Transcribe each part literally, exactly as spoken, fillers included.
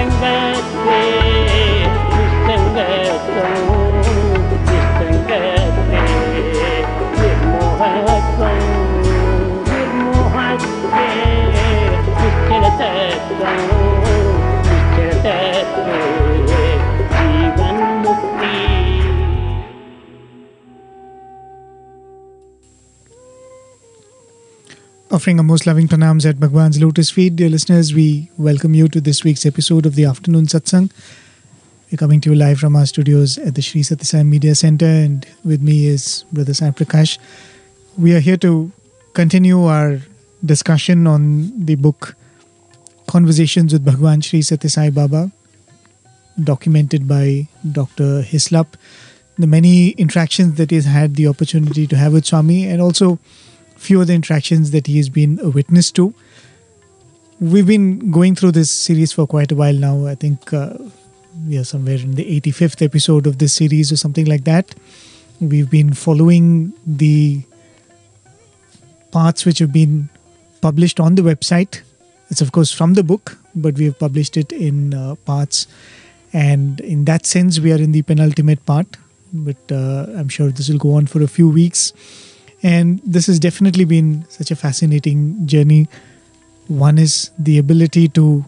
Offering our most loving pranams at Bhagwan's lotus feet. Dear listeners, we welcome you to this week's episode of the Afternoon Satsang. We're coming to you live from our studios at the Sri Sathya Sai Media Center, and with me is Brother Sai Prakash. We are here to continue our discussion on the book Conversations with Bhagwan Sri Sathya Sai Baba, documented by Doctor Hislop. The many interactions that he's had the opportunity to have with Swami, and also few of the interactions that he has been a witness to. We've been going through this series for quite a while now. I think uh, we are somewhere in the eighty-fifth episode of this series or something like that. We've been following the parts which have been published on the website. It's of course from the book, but we have published it in uh, parts. And in that sense, we are in the penultimate part. But uh, I'm sure this will go on for a few weeks. And this has definitely been such a fascinating journey. One is the ability to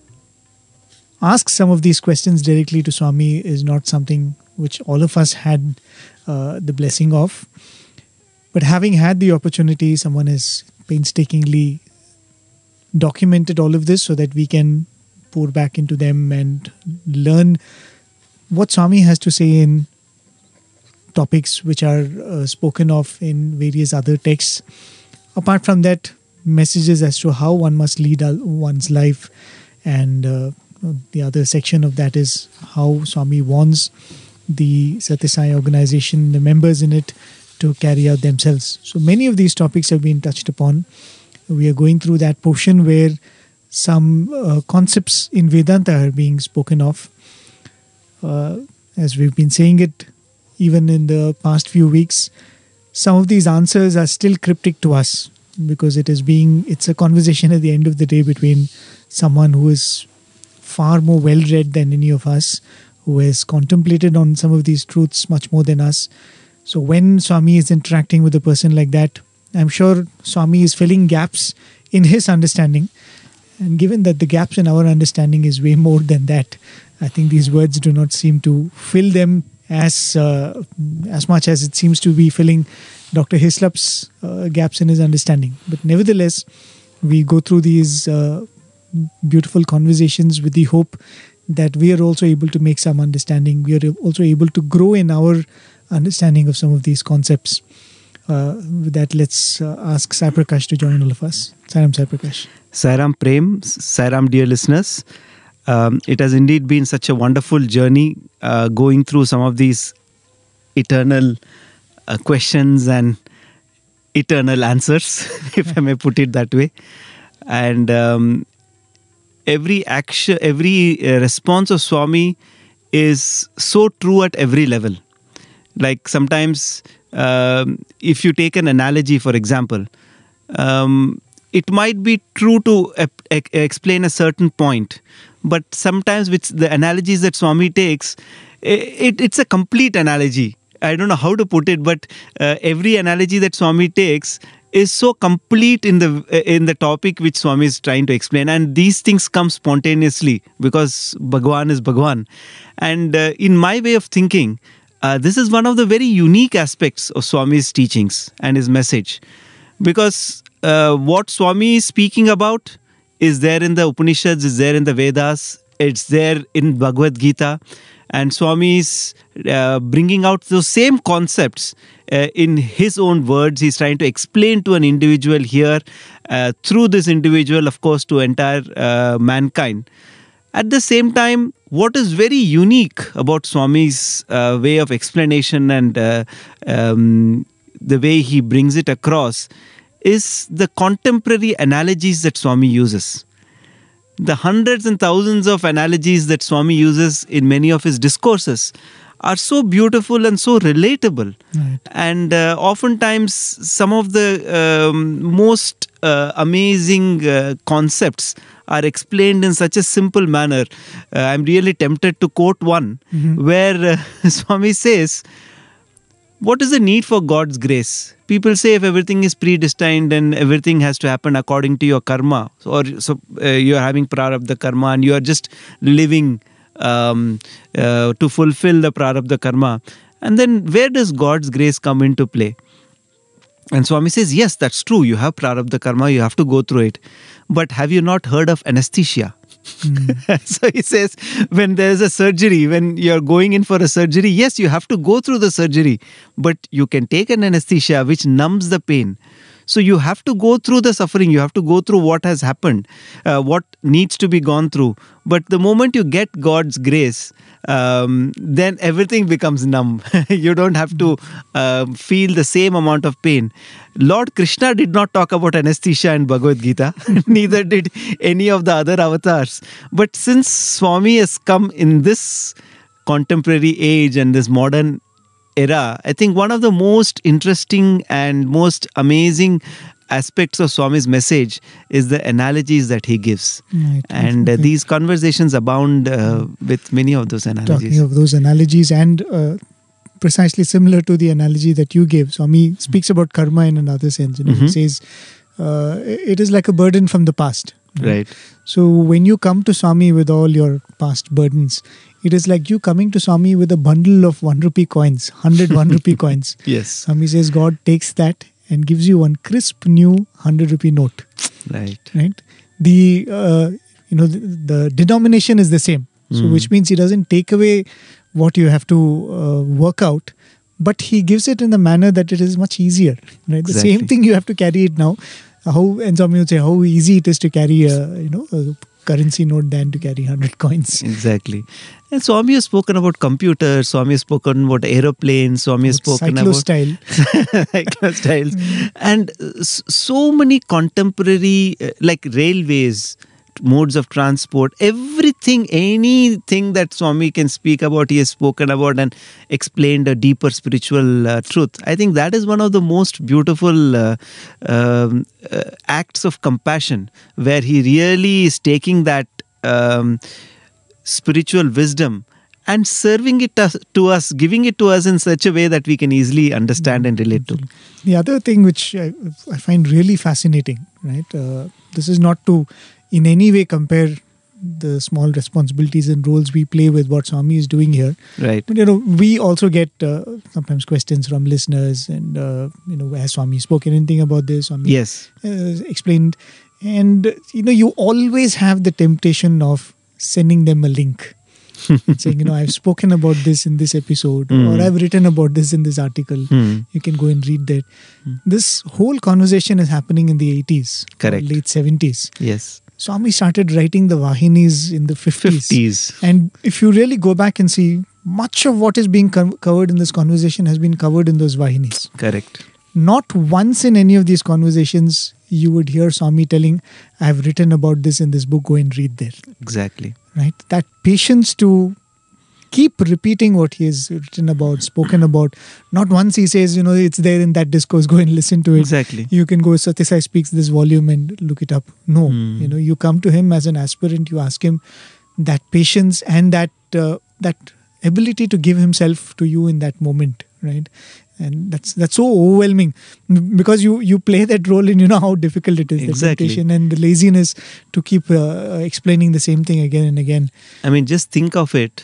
ask some of these questions directly to Swami is not something which all of us had uh, the blessing of. But having had the opportunity, someone has painstakingly documented all of this so that we can pour back into them and learn what Swami has to say in topics which are uh, spoken of in various other texts. Apart from that, messages as to how one must lead one's life, and uh, the other section of that is how Swami wants the Sathya Sai organization, the members in it, to carry out themselves. So many of these topics have been touched upon. We are going through that portion where some uh, concepts in Vedanta are being spoken of. Uh, as we've been saying it, even in the past few weeks, some of these answers are still cryptic to us because it is being, it's a conversation at the end of the day between someone who is far more well-read than any of us, who has contemplated on some of these truths much more than us. So when Swami is interacting with a person like that, I'm sure Swami is filling gaps in his understanding. And given that the gaps in our understanding is way more than that, I think these words do not seem to fill them as uh, as much as it seems to be filling Doctor Hislop's uh, gaps in his understanding. But nevertheless, we go through these uh, beautiful conversations with the hope that we are also able to make some understanding. We are also able to grow in our understanding of some of these concepts. Uh, with that, let's uh, ask Sai Prakash to join all of us. Sairam Sai Prakash. Sairam Prem, Sairam dear listeners. Um, it has indeed been such a wonderful journey uh, going through some of these eternal uh, questions and eternal answers, if I may put it that way. And um, every action, every uh, response of Swami is so true at every level. Like sometimes, um, if you take an analogy, for example, um, it might be true to ep- e- explain a certain point, but sometimes with the analogies that Swami takes, it, it's a complete analogy. I don't know how to put it, but uh, every analogy that Swami takes is so complete in the in the topic which Swami is trying to explain. And these things come spontaneously because Bhagwan is Bhagwan. And uh, in my way of thinking, uh, this is one of the very unique aspects of Swami's teachings and his message. Because uh, what Swami is speaking about is there in the Upanishads, is there in the Vedas, it's there in Bhagavad Gita. And Swami is uh, bringing out those same concepts uh, in his own words. He's trying to explain to an individual here, uh, through this individual, of course, to entire uh, mankind. At the same time, what is very unique about Swami's uh, way of explanation and uh, um, the way he brings it across is the contemporary analogies that Swami uses. The hundreds and thousands of analogies that Swami uses in many of his discourses are so beautiful and so relatable. Right. And uh, oftentimes, some of the um, most uh, amazing uh, concepts are explained in such a simple manner. Uh, I'm really tempted to quote one Mm-hmm. where uh, Swami says, what is the need for God's grace? People say if everything is predestined and everything has to happen according to your karma, or so uh, you are having prarabdha karma and you are just living um, uh, to fulfill the prarabdha karma. And then where does God's grace come into play? And Swami says, yes, that's true. You have prarabdha karma, you have to go through it. But have you not heard of anesthesia? Mm. So he says, when there's a surgery, when you're going in for a surgery, yes, you have to go through the surgery, but you can take an anesthesia which numbs the pain. So you have to go through the suffering, you have to go through what has happened, uh, what needs to be gone through. But the moment you get God's grace, um, then everything becomes numb. You don't have to uh, feel the same amount of pain. Lord Krishna did not talk about anesthesia in Bhagavad Gita, neither did any of the other avatars. But since Swami has come in this contemporary age and this modern era, I think one of the most interesting and most amazing aspects of Swami's message is the analogies that he gives. Right. And uh, Okay. these conversations abound uh, with many of those analogies. Talking of those analogies, and uh, precisely similar to the analogy that you gave, Swami speaks about karma in another sense. You know, He Mhm. says uh, it is like a burden from the past. Right. So when you come to Swami with all your past burdens, it is like you coming to Swami with a bundle of one rupee coins, hundred one rupee coins. Yes. Swami says God takes that and gives you one crisp new hundred rupee note. Right. Right? The uh, you know the, the denomination is the same. So Mm. which means he doesn't take away what you have to uh, work out, but he gives it in a manner that it is much easier. Right? The Exactly. same thing you have to carry it now. How and Swami would say how easy it is to carry a you know a currency note than to carry hundred coins. Exactly. And Swami has spoken about computers, Swami has spoken about airplanes, Swami has spoken Cyclo about style. cyclostyles, and uh, s- so many contemporary uh, like railways, modes of transport, everything, anything that Swami can speak about, he has spoken about and explained a deeper spiritual uh, truth. I think that is one of the most beautiful uh, um, uh, acts of compassion, where he really is taking that um, spiritual wisdom and serving it us, to us, giving it to us in such a way that we can easily understand and relate to. The other thing which I, I find really fascinating, right? Uh, this is not to in any way compare the small responsibilities and roles we play with what Swami is doing here. Right. But, you know, we also get uh, sometimes questions from listeners and, uh, you know, has Swami spoken anything about this? Swami Yes. uh, explained. And, you know, you always have the temptation of sending them a link. Saying, you know, I've spoken about this in this episode, Mm. or I've written about this in this article. Hmm. You can go and read that. Mm. This whole conversation is happening in the eighties, or Correct. late seventies. Yes. Swami started writing the Vahinis in the fifties. fifties. And if you really go back and see, much of what is being co- covered in this conversation has been covered in those Vahinis. Correct. Not once in any of these conversations you would hear Swami telling, I have written about this in this book, go and read there. Exactly. Right? That patience to keep repeating what he has written about, spoken about. Not once he says, you know, it's there in that discourse, go and listen to it. Exactly. You can go, Satyasai speaks this volume and look it up. No, Hmm. you know, you come to him as an aspirant, you ask him that patience and that uh, that ability to give himself to you in that moment, right? And that's that's so overwhelming because you you play that role and you know how difficult it is. Exactly. The temptation and the laziness to keep uh, explaining the same thing again and again. I mean, just think of it.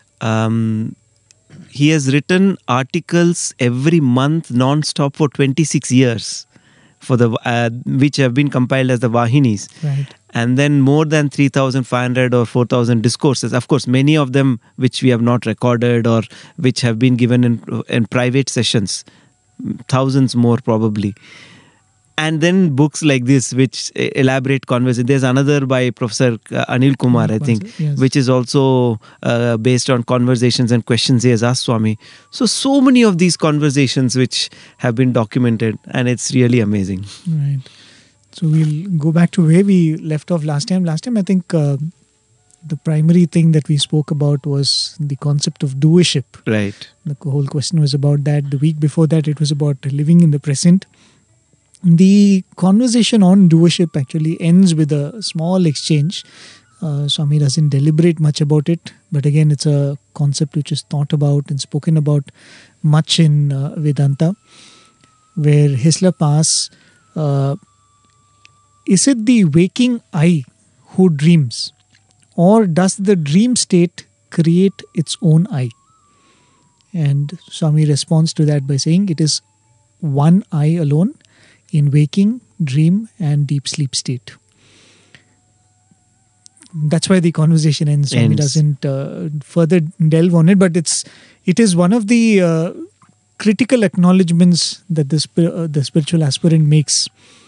Um, he has written articles every month non-stop for twenty-six years, for the uh, which have been compiled as the Vahinis. Right. And then more than three thousand five hundred or four thousand discourses. Of course, many of them which we have not recorded or which have been given in, in private sessions. Thousands more probably. And then books like this which elaborate conversation. There's another by Professor Anil Kumar, Anil I think, Kumar, yes. which is also uh, based on conversations and questions he has asked Swami. So, so many of these conversations which have been documented, and it's really amazing. Right. So we'll go back to where we left off last time. Last time, I think uh, the primary thing that we spoke about was the concept of doership. Right. The whole question was about that. The week before that, it was about living in the present. The conversation on doership actually ends with a small exchange. Uh, Swami doesn't deliberate much about it, but again, it's a concept which is thought about and spoken about much in uh, Vedanta, where Hislop asks, uh, is it the waking I who dreams, or does the dream state create its own I? And Swami responds to that by saying it is one I alone in waking, dream, and deep sleep state. That's why the conversation ends. Swami Ends. doesn't uh, further delve on it, but it's it is one of the uh, critical acknowledgements that the spir- uh, the spiritual aspirant makes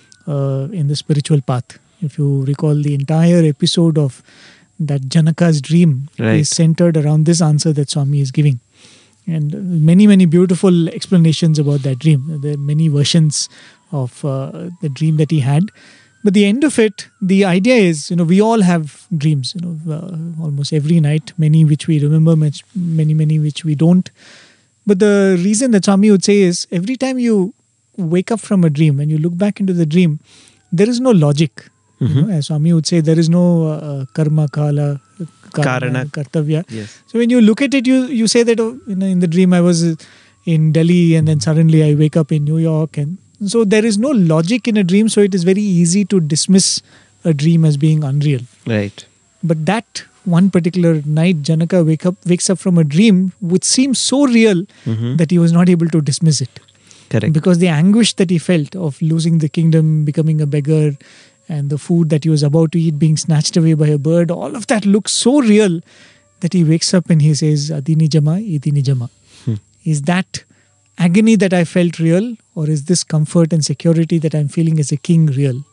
uh, in the spiritual path. If you recall, the entire episode of that Janaka's dream Right. is centered around this answer that Swami is giving. And many, many beautiful explanations about that dream. There are many versions of uh, the dream that he had. But the end of it, the idea is, you know, we all have dreams, you know, uh, almost every night, many which we remember, much, many, many which we don't. But the reason that Swami would say is, every time you wake up from a dream and you look back into the dream, there is no logic. Mhm. You know, as Swami would say, there is no uh, karma, kala, Karana. kartavya. Yes. So when you look at it, you you say that, oh, you know, in the dream I was in Delhi and then suddenly I wake up in New York, and so there is no logic in a dream. So it is very easy to dismiss a dream as being unreal. Right. But that one particular night, Janaka wake up wakes up from a dream which seems so real Mhm. that he was not able to dismiss it, Correct. because the anguish that he felt of losing the kingdom, becoming a beggar, and the food that he was about to eat being snatched away by a bird, all of that looks so real that he wakes up and he says, Adini Jama, Idini Jama. Hmm. Is that agony that I felt real, or is this comfort and security that I'm feeling as a king real?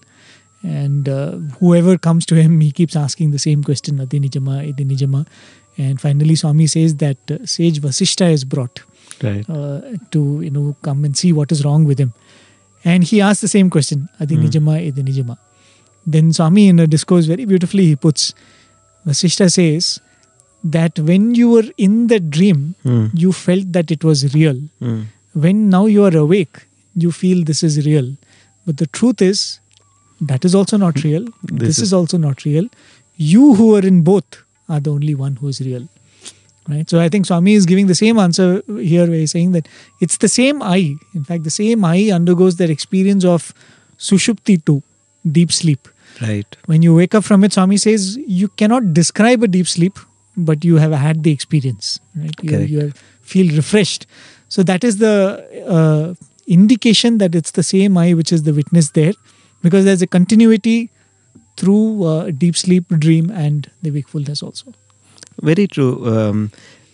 And uh, whoever comes to him, he keeps asking the same question, Adini Jama, Idini Jama. And finally, Swami says that uh, sage Vasishta is brought Right. uh, to, you know, come and see what is wrong with him. And he asks the same question, Adini Hmm. Jama, Idini Jama. Then Swami, in a discourse, very beautifully he puts, Vasishta says that when you were in the dream, Hmm. you felt that it was real. Hmm. When now you are awake, you feel this is real. But the truth is, that is also not real. This, This is, is- also not real. You who are in both are the only one who is real. Right? So I think Swami is giving the same answer here, where he's saying that it's the same I. In fact, the same I undergoes that experience of Sushupti too, deep sleep. Right. When you wake up from it, Swami says you cannot describe a deep sleep, but you have had the experience. Right? You, Correct. you are- feel refreshed. So that is the uh, indication that it's the same I which is the witness there, because there's a continuity through uh, deep sleep, dream, and the wakefulness also. Very true. Um,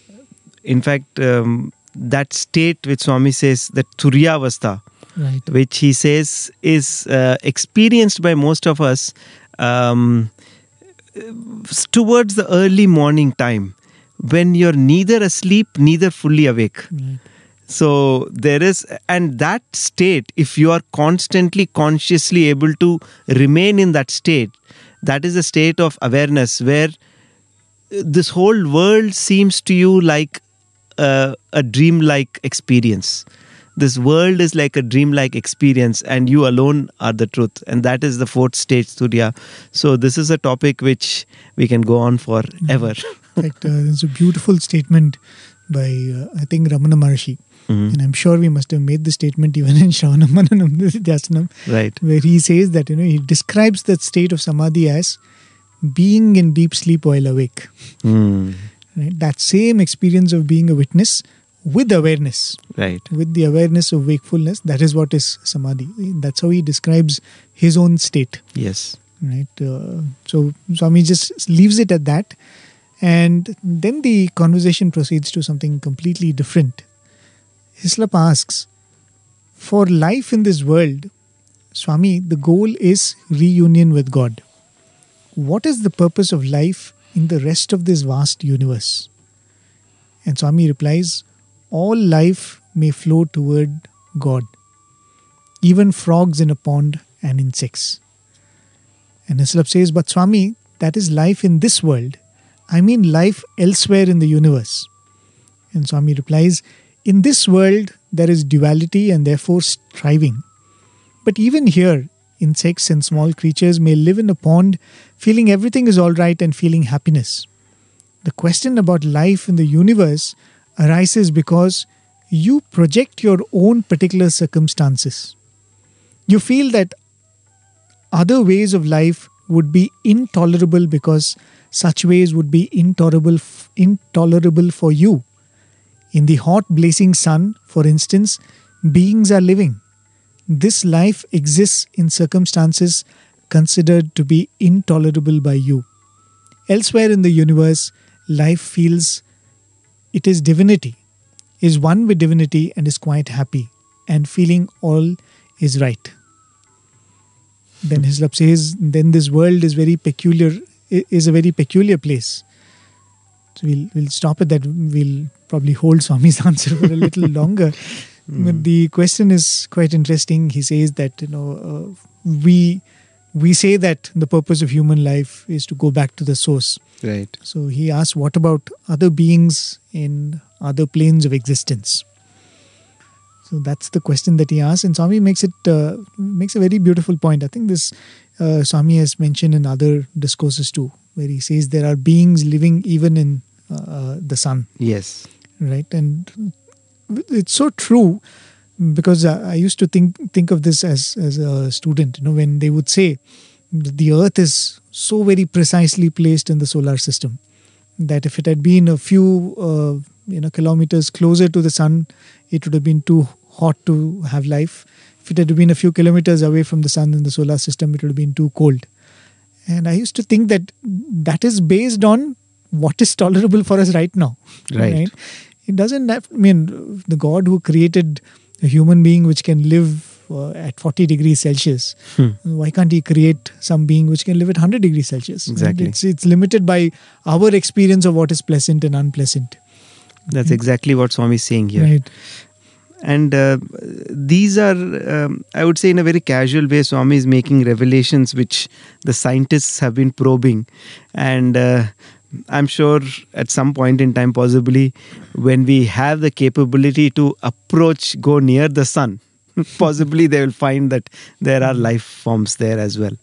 in fact, um, that state which Swami says, that Turyavastha, Right. which he says is uh, experienced by most of us um, towards the early morning time, when you're neither asleep, neither fully awake. Right. So there is, and that state, if you are constantly consciously able to remain in that state, that is a state of awareness where this whole world seems to you like a, a dreamlike experience. This world is like a dreamlike experience, and you alone are the truth. And that is the fourth stage, Surya. So this is a topic which we can go on forever. In fact, uh, there's a beautiful statement by, uh, I think, Ramana Maharshi. Mhm. And I'm sure we must have made the statement even in Shravanam Mananam Nidhyasanam, Right. where he says that, you know, he describes that state of samadhi as being in deep sleep while awake. Hmm. Right? That same experience of being a witness with awareness, Right. with the awareness of wakefulness, that is what is samadhi. That's how he describes his own state. Yes. Right. Uh, so Swami just leaves it at that, and then the conversation proceeds to something completely different. Hislop asks, for life in this world, Swami, the goal is reunion with God. What is the purpose of life in the rest of this vast universe? And Swami replies, all life may flow toward God, even frogs in a pond and insects. And Hislop says, but Swami, that is life in this world. I mean life elsewhere in the universe. And Swami replies, in this world there is duality and therefore striving. But even here, insects and small creatures may live in a pond feeling everything is all right and feeling happiness. The question about life in the universe arises because you project your own particular circumstances. You feel that other ways of life would be intolerable because such ways would be intolerable, intolerable for you. In the hot blazing sun, for instance, beings are living. This life exists in circumstances considered to be intolerable by you. Elsewhere in the universe, life feels it is divinity, is one with divinity and is quite happy and feeling all is right. Then Hislop says, then this world is very peculiar, is a very peculiar place. So we'll, we'll stop at that. We'll probably hold Swami's answer for a little longer. Mm. But the question is quite interesting. He says that, you know, uh, we we say that the purpose of human life is to go back to the source. Right. So he asks, what about other beings in other planes of existence? So that's the question that he asks, and Swami makes it uh, makes a very beautiful point. I think this uh, Swami has mentioned in other discourses too, where he says there are beings living even in uh, the sun. Yes. Right, and it's so true, because I used to think think of this as as a student. You know, when they would say that the Earth is so very precisely placed in the solar system that if it had been a few uh, you know kilometers closer to the sun, it would have been too hot to have life. If it had been a few kilometers away from the sun in the solar system, it would have been too cold. And I used to think that that is based on what is tolerable for us right now. Right. right? It doesn't have, I mean, the God who created a human being which can live uh, at forty degrees Celsius, hmm. why can't he create some being which can live at one hundred degrees Celsius? Exactly. Right? It's, it's limited by our experience of what is pleasant and unpleasant. That's right? exactly what Swami is saying here. Right. And uh, these are, um, I would say in a very casual way, Swami is making revelations which the scientists have been probing. And uh, I'm sure at some point in time, possibly when we have the capability to approach, go near the sun, possibly they will find that there are life forms there as well.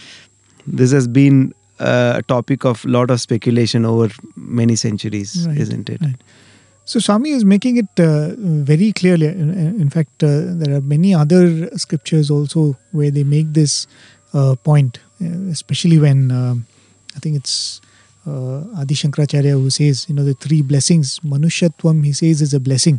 This has been a topic of a lot of speculation over many centuries, right, isn't it? Right. So Swami is making it uh, very clearly. In, in fact, uh, there are many other scriptures also where they make this uh, point, uh, especially when um, I think it's uh, Adi Shankaracharya who says, you know, the three blessings, Manushyattvam, he says, is a blessing.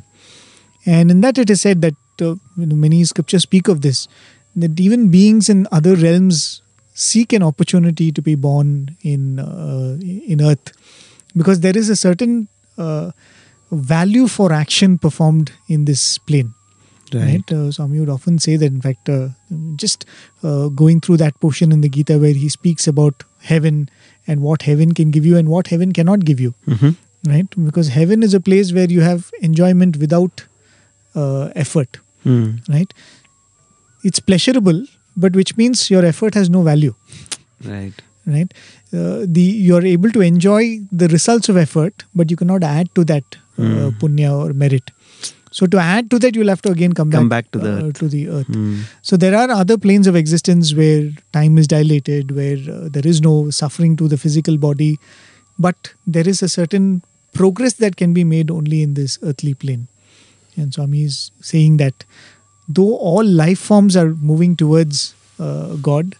And in that it is said that uh, you know, many scriptures speak of this, that even beings in other realms seek an opportunity to be born in uh, in earth, because there is a certain uh, value for action performed in this plane. Right. right? Uh, Swami would often say that, in fact, uh, just uh, going through that portion in the Gita where he speaks about heaven and what heaven can give you and what heaven cannot give you. Mm-hmm. Right? Because heaven is a place where you have enjoyment without uh, effort. Mm. Right? It's pleasurable, but which means your effort has no value. Right. Right? Uh, the you're able to enjoy the results of effort, but you cannot add to that uh, mm. punya or merit. So to add to that, you'll have to again come, come back, back to the uh, earth. To the earth. Mm. So there are other planes of existence where time is dilated, where uh, there is no suffering to the physical body, but there is a certain progress that can be made only in this earthly plane. And Swami is saying that though all life forms are moving towards uh, God,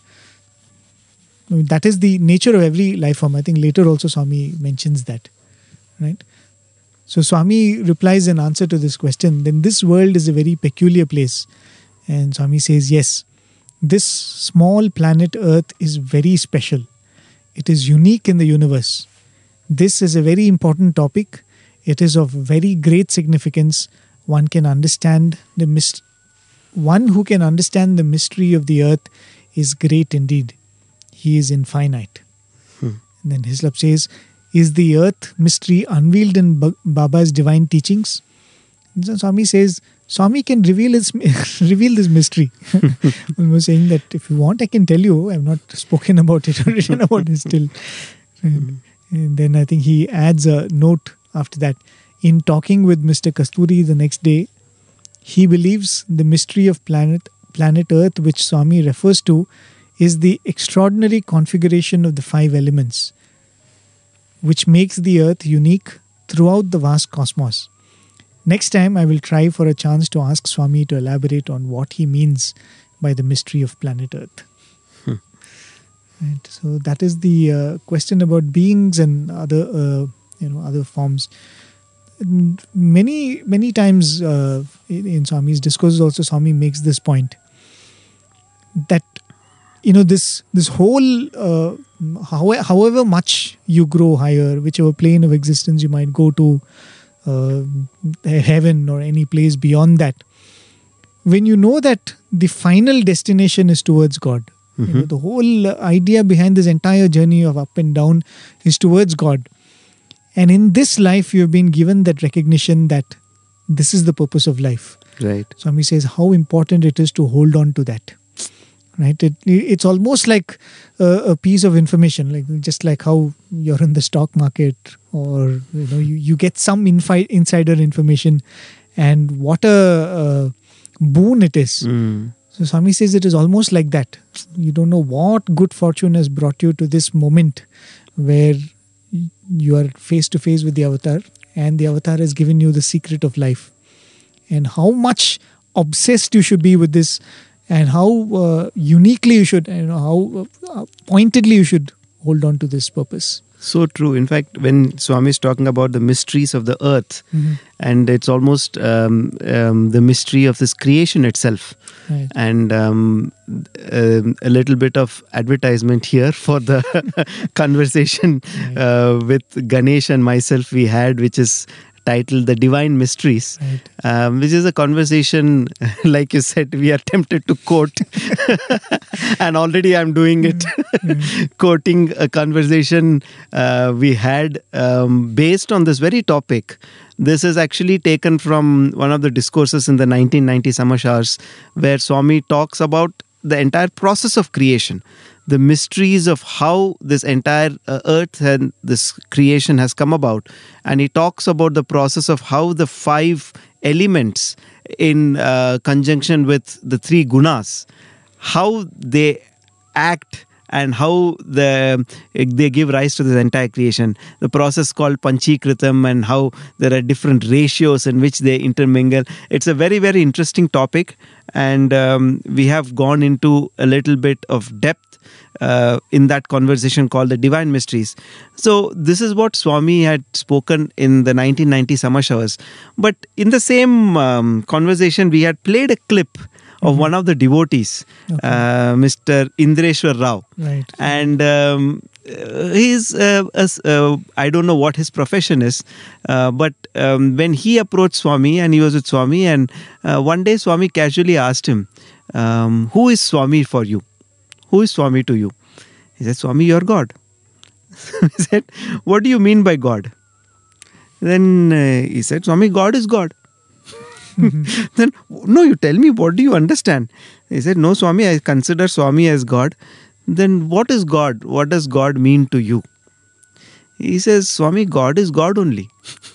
I mean, that is the nature of every life form. I think later also Swami mentions that, right? So Swami replies in answer to this question, then this world is a very peculiar place. And Swami says, yes, this small planet Earth is very special. It is unique in the universe. This is a very important topic. It is of very great significance. One can understand the myst- One who can understand the mystery of the earth is great indeed. He is infinite. Hmm. And then Hislop says, is the earth mystery unveiled in B- Baba's divine teachings? And so Swami says, Swami can reveal his reveal this mystery. Almost saying that if you want, I can tell you. I've not spoken about it or written about it still. And, and then I think he adds a note after that. In talking with Mister Kasturi the next day, he believes the mystery of planet planet Earth, which Swami refers to, is the extraordinary configuration of the five elements, which makes the Earth unique throughout the vast cosmos. Next time, I will try for a chance to ask Swami to elaborate on what he means by the mystery of planet Earth. Hmm. Right, so that is the uh, question about beings and other, uh, you know, other forms. Many, many times uh, in, in Swami's discourses, also Swami makes this point that you know this this whole, uh, how, however much you grow higher, whichever plane of existence you might go to. Uh, heaven or any place beyond that, when you know that the final destination is towards God, mm-hmm. you know, the whole idea behind this entire journey of up and down is towards God, and in this life you have been given that recognition that this is the purpose of life. Right. Swami says how important it is to hold on to that. Right, it it's almost like a, a piece of information, like just like how you're in the stock market, or you know you, you get some infi- insider information, and what a, a boon it is. Mm. So Swami says it is almost like that. You don't know what good fortune has brought you to this moment where you are face to face with the avatar, and the avatar has given you the secret of life, and how much obsessed you should be with this. And how uh, uniquely you should, you know, how uh, pointedly you should hold on to this purpose. So true. In fact, when Swami is talking about the mysteries of the earth, mm-hmm. and it's almost um, um, the mystery of this creation itself. Right. And um, uh, a little bit of advertisement here for the conversation right. uh, with Ganesh and myself we had, which is titled The Divine Mysteries, right. um, which is a conversation, like you said, we are tempted to quote. And already I'm doing it, mm-hmm. quoting a conversation uh, we had um, based on this very topic. This is actually taken from one of the discourses in the nineteen ninety Summer Showers, where Swami talks about the entire process of creation, the mysteries of how this entire uh, earth and this creation has come about. And he talks about the process of how the five elements in uh, conjunction with the three gunas, how they act and how the, they give rise to this entire creation. The process called Panchikritam, and how there are different ratios in which they intermingle. It's a very, very interesting topic. And um, we have gone into a little bit of depth uh, in that conversation called the Divine Mysteries. So this is what Swami had spoken in the nineteen ninety Summer Showers. But in the same um, conversation, we had played a clip of mm-hmm. one of the devotees, okay. uh, Mister Indreshwar Rao. Right. And um, he's, uh, uh, I don't know what his profession is, uh, but um, when he approached Swami, and he was with Swami, and uh, one day Swami casually asked him, um, who is Swami for you? Who is Swami to you? He said, Swami, you're God. He said, what do you mean by God? Then uh, he said, Swami, God is God. Mm-hmm. Then, no, you tell me, what do you understand? He said, no, Swami, I consider Swami as God. Then what is God? What does God mean to you? He says, Swami, God is God only.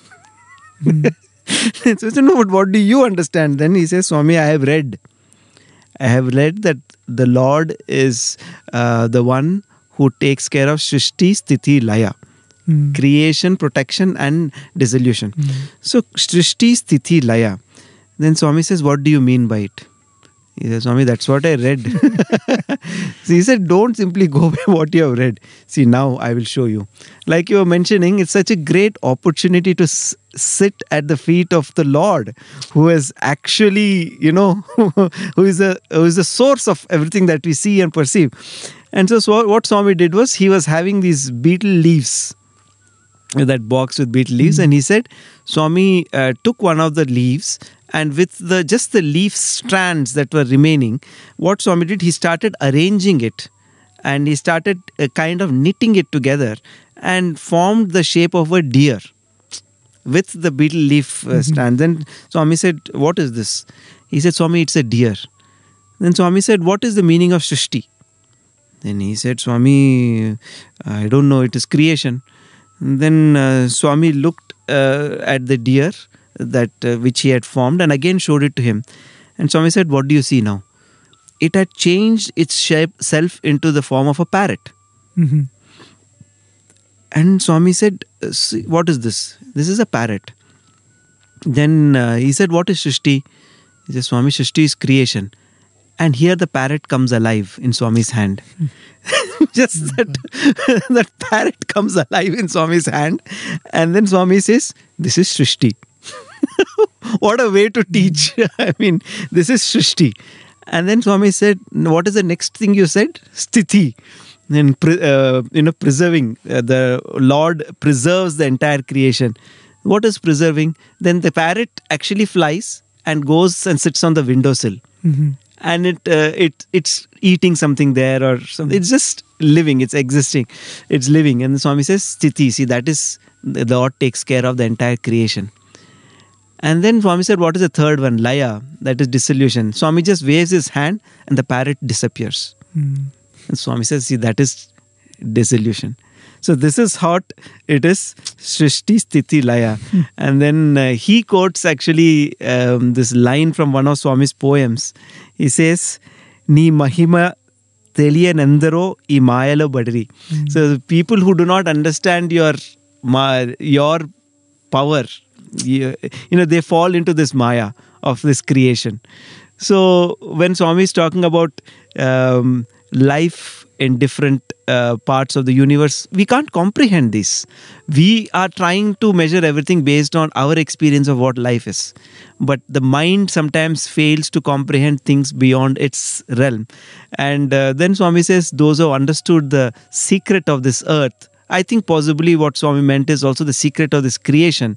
Mm-hmm. So I said, no, but what do you understand? Then he says, Swami, I have read. I have read that the Lord is uh, the one who takes care of Shrishti, Sthiti, Laya. Mm. Creation, protection and dissolution. Mm. So, Shrishti, Sthiti, Laya. Then Swami says, what do you mean by it? He says, Swami, that's what I read. So he said, don't simply go by what you have read. See, now I will show you. Like you were mentioning, it's such a great opportunity to s- sit at the feet of the Lord, who is actually, you know, who is a who is the source of everything that we see and perceive. And so, so what Swami did was, he was having these betel leaves, that box with betel leaves, mm-hmm. and he said, Swami uh, took one of the leaves, and with the just the leaf strands that were remaining, what Swami did, he started arranging it, and he started uh, kind of knitting it together and formed the shape of a deer with the betel leaf uh, mm-hmm. strands. Then Swami said, what is this? He said, Swami, it's a deer. Then Swami said, what is the meaning of Shrishti? Then he said, Swami, I don't know, it is creation. And then uh, Swami looked uh, at the deer that uh, which he had formed, and again showed it to him. And Swami said, what do you see now? it had changed its shape self into the form of a parrot. Mm-hmm. And Swami said, "See, what is this? This is a parrot." Then uh, he said, "What is Shrishti?" He said, "Swami, Shrishti is creation." And here the parrot comes alive in Swami's hand. Just that, that parrot comes alive in Swami's hand. And then Swami says, "This is Shrishti." What a way to teach. I mean, this is Shrishti. And then Swami said, "What is the next thing you said?" Sthiti. And uh, you know, preserving. Uh, the Lord preserves the entire creation. What is preserving? Then the parrot actually flies and goes and sits on the windowsill. Mm-hmm. And it uh, it it's eating something there or something. It's just living. It's existing. It's living. And the Swami says, "Sthiti." See, that is the Lord takes care of the entire creation. And then Swami said, "What is the third one?" Laya. That is dissolution. Swami just waves his hand and the parrot disappears. Mm. And Swami says, "See, that is dissolution." So this is how it is, Shrishti, Sthiti, Laya. Hmm. And then uh, he quotes actually um, this line from one of Swami's poems. He says, "Ni mahima teliyanandaro I mayalo badri." Mm. So the people who do not understand your ma- your power, you, you know, they fall into this maya of this creation. So when Swami is talking about um, life in different uh, parts of the universe, we can't comprehend this. We are trying to measure everything based on our experience of what life is. But the mind sometimes fails to comprehend things beyond its realm. And uh, then Swami says, those who understood the secret of this earth, I think possibly what Swami meant is also the secret of this creation.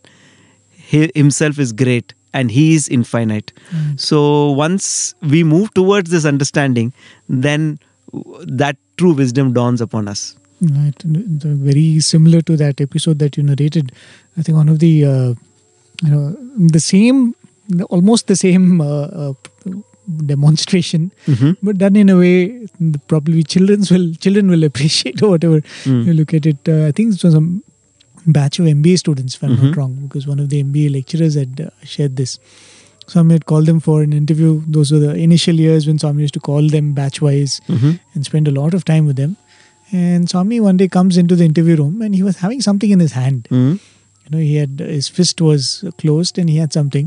He himself is great and he is infinite. Mm. So once we move towards this understanding, then that true wisdom dawns upon us. Right. Very similar to that episode that you narrated. I think one of the, uh, you know, the same, almost the same uh, uh, demonstration, mm-hmm. but done in a way probably children's will children will appreciate or whatever. Mm. You look at it. Uh, I think it was a batch of M B A students, if I'm mm-hmm. not wrong, because one of the M B A lecturers had uh, shared this. Swami had called them for an interview. Those were the initial years when Swami used to call them batch-wise mm-hmm. and spend a lot of time with them. And Swami one day comes into the interview room and he was having something in his hand. Mm-hmm. You know, he had his fist was closed and he had something.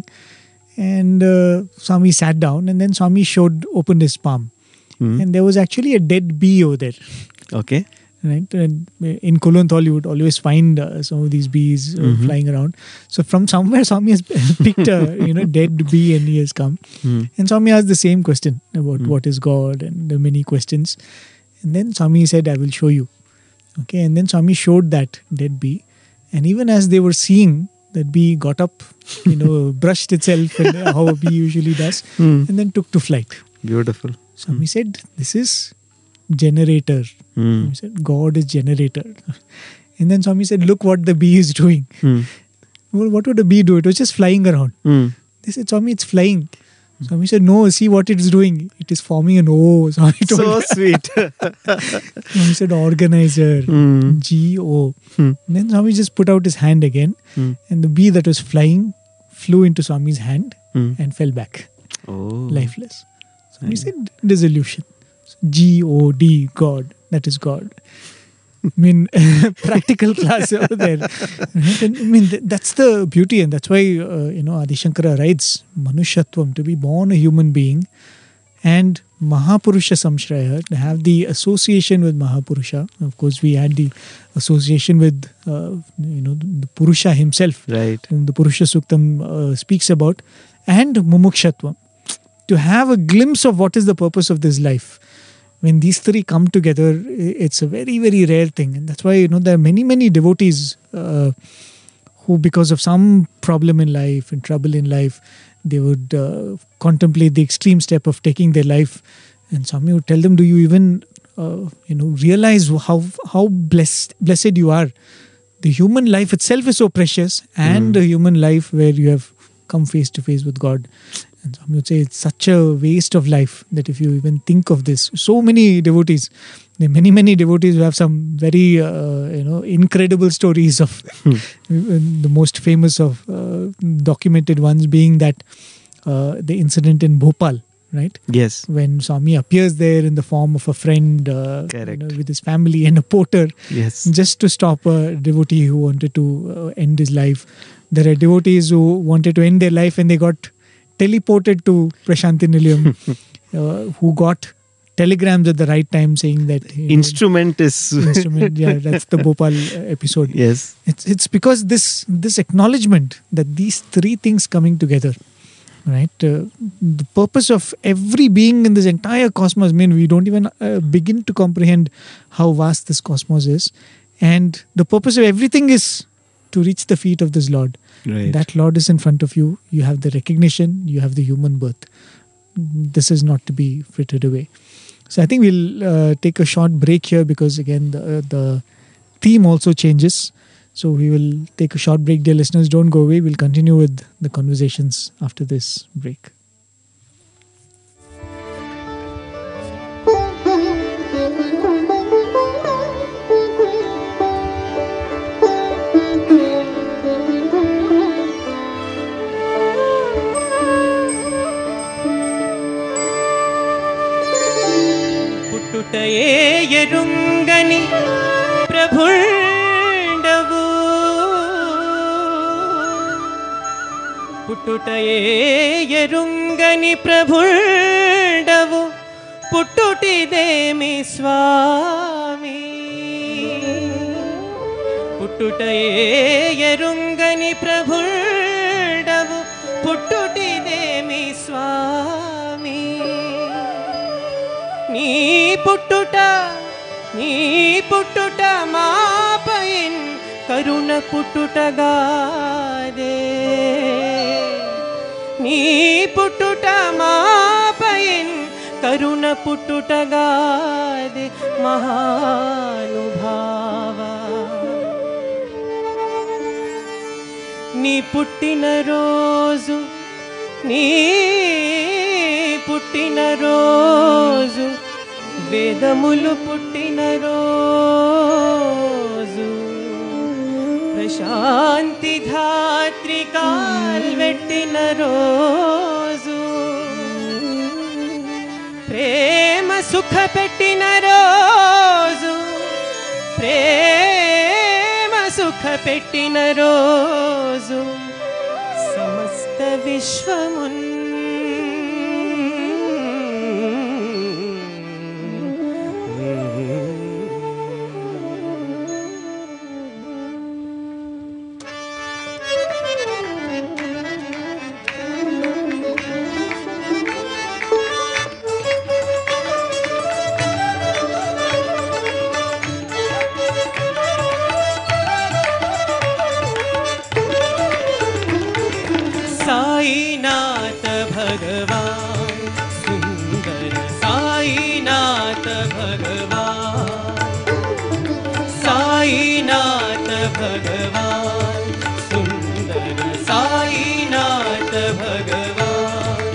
And uh, Swami sat down and then Swami showed, opened his palm. Mm-hmm. And there was actually a dead bee over there. Okay. Right, and in Kulonthal you would always find uh, some of these bees uh, mm-hmm. flying around. So from somewhere Swami has picked a you know dead bee and he has come. Mm. And Swami asked the same question about mm. what is God and the many questions. And then Swami said, "I will show you." Okay, and then Swami showed that dead bee. And even as they were seeing, that bee got up, you know, brushed itself and uh, how a bee usually does, mm. and then took to flight. Beautiful. Swami mm. said, "This is generator." Mm. He said, "God is generator." And then Swami said, "Look what the bee is doing." Mm. Well, what would a bee do? It was just flying around. Mm. They said, "Swami, it's flying." Mm. Swami said, "No, see what it's doing. It is forming an O." Swami told so sweet. Swami said, "Organizer." Mm. G O. Mm. Then Swami just put out his hand again. Mm. And the bee that was flying flew into Swami's hand mm. and fell back. Oh. Lifeless. Swami said, "Dissolution." G O D, God. That is God. I mean, practical class over there. Right? And, I mean, th- that's the beauty, and that's why, uh, you know, Adi Shankara writes, Manushyatvam, to be born a human being, and Mahapurusha Samshraya, to have the association with Mahapurusha. Of course, we had the association with, uh, you know, the Purusha himself, right, whom the Purusha Suktam uh, speaks about, and Mumukshatvam, to have a glimpse of what is the purpose of this life. When these three come together, it's a very, very rare thing. And that's why, you know, there are many, many devotees uh, who, because of some problem in life and trouble in life, they would uh, contemplate the extreme step of taking their life. And Swami would tell them, do you even, uh, you know, realize how how blessed, blessed you are? The human life itself is so precious, and mm. a human life where you have come face to face with God. And some would say it's such a waste of life that if you even think of this, so many devotees, there are many, many devotees who have some very, uh, you know, incredible stories of hmm. the most famous of uh, documented ones being that uh, the incident in Bhopal, right? Yes. When Swami appears there in the form of a friend, uh, Correct. you know, with his family and a porter, Yes. just to stop a devotee who wanted to uh, end his life. There are devotees who wanted to end their life and they got teleported to Prashanti Nilayam, uh, who got telegrams at the right time saying that you know, Instrument is. instrument. Yeah, that's the Bhopal uh, episode. Yes. It's it's because this this acknowledgement that these three things coming together, right? Uh, the purpose of every being in this entire cosmos. I mean, we don't even uh, begin to comprehend how vast this cosmos is, and the purpose of everything is to reach the feet of this Lord. Right. That Lord is in front of you. You have the recognition. You have the human birth. This is not to be frittered away. So I think we'll uh, take a short break here because again the uh, the theme also changes. So we will take a short break, dear listeners. Don't go away. We'll continue with the conversations after this break. పుట్టుటయే ఎరుంగని ప్రభుండవు పుట్టుటయే ఎరుంగని ప్రభుండవు పుట్టుటిదేమి స్వామి పుట్టుటయే ఎరుంగని ప్రభుండవు పుట్టుటిదేమి స్వామి నీ పుట్టుట నీ పుట్టుట మాపైన్ కరుణ పుట్టుటగాదే నీ పుట్టుట మాపైన్ కరుణ పుట్టుటగాదే మహానుభావ నీ పుట్టిన రోజు నీ పుట్టిన రోజు వేదములు పుట్టిన రోజు ప్రశాంతి ధాత్రి కాల్వెట్టిన రోజు ప్రేమ సుఖ పెట్టిన రోజు ప్రేమ సుఖ పెట్టిన రోజు సమస్త విశ్వమున్ साईनाथ भगवान सुंदर साईनाथ भगवान साईनाथ भगवान सुंदर साईनाथ भगवान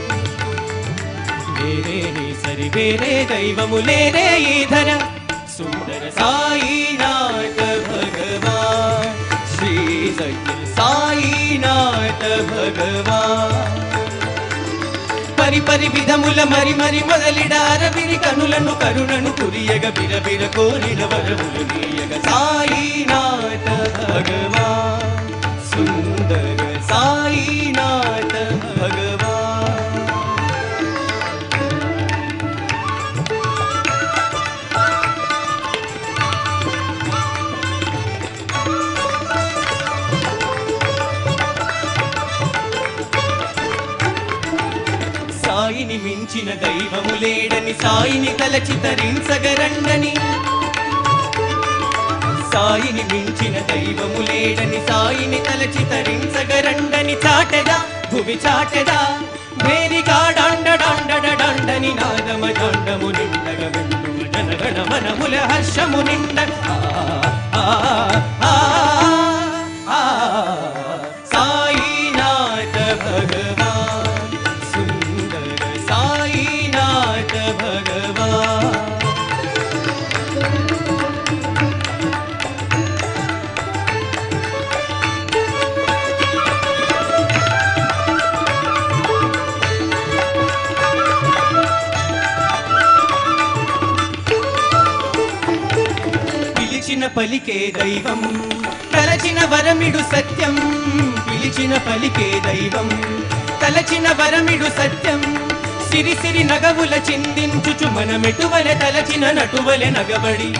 मेरे नी सरि मेरे दैवमुले रे इधर सुंदर साईनाथ भगवान श्री सत्य साईनाथ भगवान परि परि विधमुल मरि मरि मोदलिडार बिरि कनुलनु करुणनु कुरियग बिर बिर कोरिन वरमुलु नीयग साईनाथ भगवान सुंदर साईनाथ भगवान సాయిని మించిన దైవము లేడని సాయిని తలచి తరించగరండని సాయిని మించిన దైవము లేడని సాయిని తలచి తరించగరండని చాటెదా భువి చాటెదా భేరిగాడాండడాండడాండని నాదమ దాండము నిండగ వెండుమ జనగణ మనముల హర్షము నిండ ఆ ఆ ఆ సాయినాథ భగవాన్ సుందర సాయినాథ భగవాన్ పలికే దైవం తలచిన వరమిడు సత్యం పిలిచిన పలికే దైవం తలచిన వరమిడు సత్యం సిరి సిరి నగవుల చిందించుచు మనమెటువలె తలచిన నటువలె నగబడి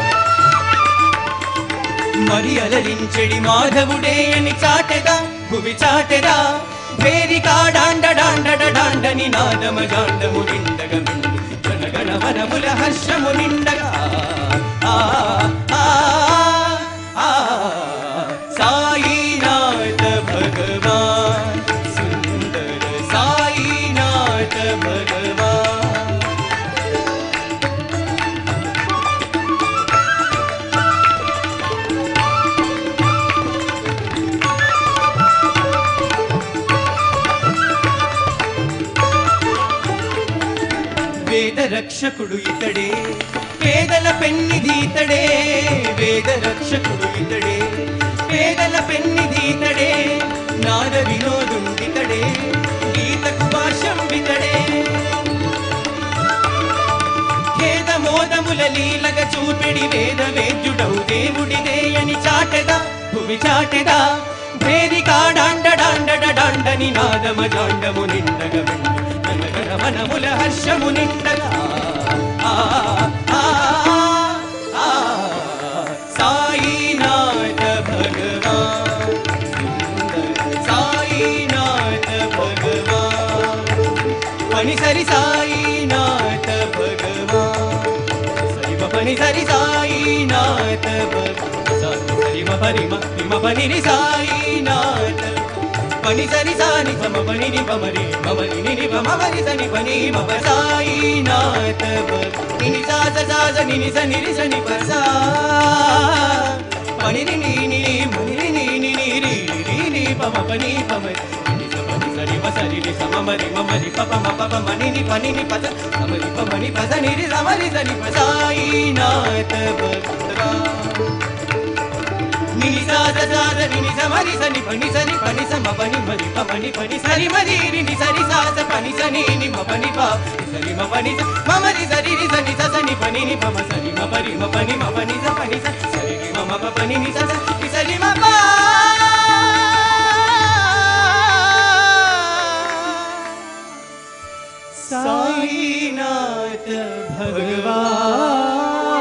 మరి అలరించెడి మాధవుడే అని చాటెదా భువి చాటెదా వేరికా డాండ డాండ డాండని నాదమ జాండము నిండగ మిండు గణగణ వనముల హర్షము నిండగా ఆ ఆ ఆ సాయినాథ భగవాన్ సుందర సాయినాథ భగవాన్ వేద రక్షకుడు ఇతడే పేదల పెన్నిధి ఇతడే వేద రక్షకుడు ఇతడే పేదల పెన్నిధి ఇతడే నాద వినోదుండితడే గీతకు భాష్యం వితడే ఖేద మోదముల లీలగ చూపెడి వేద వేద్యుడౌ దేవుడిదే అని చాటెదా భువి చాటెదా వేదికా డాండ డాండ డాండని నాదమ జాండము నిండగ వెండు గణగణ వనముల హర్షము నిండగా ఆ ఆ ఆ సాయినాథ భగవాన్ సుందర సాయినాథ భగవాన్ పని సరి సాయినాథ భగవాన్ సరిమ పని సరి సాయినాథ భగవాన్ సరిమ పరిమ రిమ పని రి సాయినాథ పని సరి సాని సమ పని ని పమరి మమరి ని ని పమరి సని పని మమ సాయినాథ నిని సాస సాస నిని సని రి సని పసా పని ని ని ని మని ని ని ని ని రి రి ని పమ పని పమరి నిని స పని సరి మ సరి రి సమ మరి మమరి పప మ పప మని ని పని ని పస సమరి పమని పస ని రి సమరి సని పసాయినాథ భగవాన్ నిని సాస సాస నిని సమరి సని పని సని పని సమ పని మరి పని పని సరి మరి ని సరి సాస పని సని ని మ పని పా సరి మ పని మమరి సరి రి సని స సని పని ని పమ సరి మ పరి మ పని మ పని స పని స సరి రి మ మ ప పని ని స ని సరి మ పా సాయినాథ భగవాన్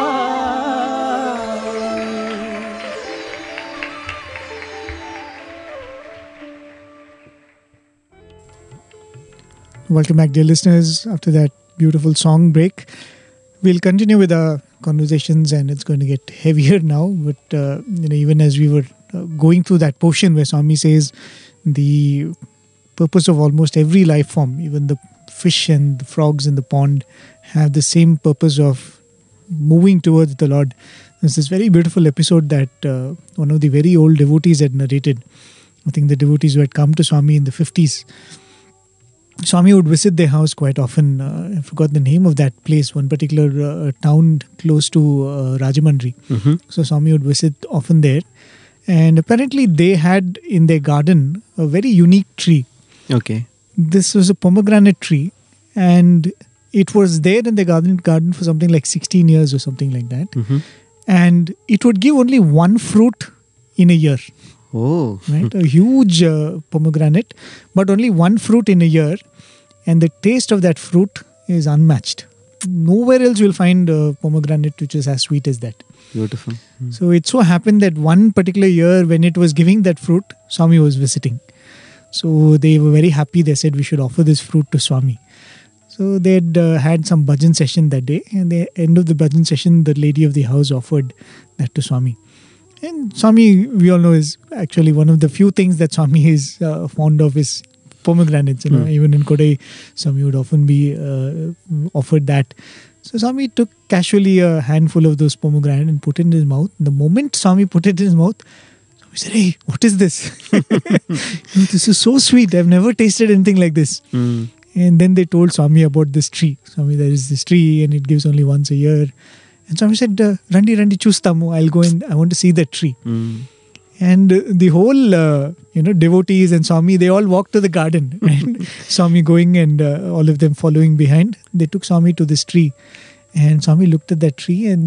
Welcome back, dear listeners. After that beautiful song break, we'll continue with our conversations, and it's going to get heavier now. But uh, you know, even as we were uh, going through that portion where Swami says the purpose of almost every life form, even the fish and the frogs in the pond, have the same purpose of moving towards the Lord. There's this very beautiful episode that uh, one of the very old devotees had narrated. I think the devotees who had come to Swami in the fifties. Swami would visit their house quite often. Uh, I forgot the name of that place, one particular uh, town close to uh, Rajamandri. Mm-hmm. So Swami would visit often there. And apparently they had in their garden a very unique tree. Okay. This was a pomegranate tree, and it was there in the garden garden for something like sixteen years or something like that. Mm-hmm. And it would give only one fruit in a year. Oh. Right, a huge uh, pomegranate, but only one fruit in a year, and the taste of that fruit is unmatched. Nowhere else you'll find a pomegranate which is as sweet as that. Beautiful. Mm. So it so happened that one particular year when it was giving that fruit, Swami was visiting. So they were very happy. They said we should offer this fruit to Swami. So they had uh, had some bhajan session that day, and at the end of the bhajan session, the lady of the house offered that to Swami. And Swami, we all know, is actually one of the few things that Swami is uh, fond of is pomegranates. You know, Mm. even in Kodai, Swami would often be uh, offered that. So Swami took casually a handful of those pomegranate and put it in his mouth. The moment Swami put it in his mouth, Swami said, "Hey, what is this? This is so sweet. I've never tasted anything like this." Mm. And then they told Swami about this tree. Swami, there is this tree and it gives only once a year. And Swami said, uh, Randi, Randi, chustamu. I'll go and I want to see that tree. Mm. And uh, the whole, uh, you know, devotees and Swami, they all walked to the garden. And Swami going and uh, all of them following behind. They took Swami to this tree. And Swami looked at that tree and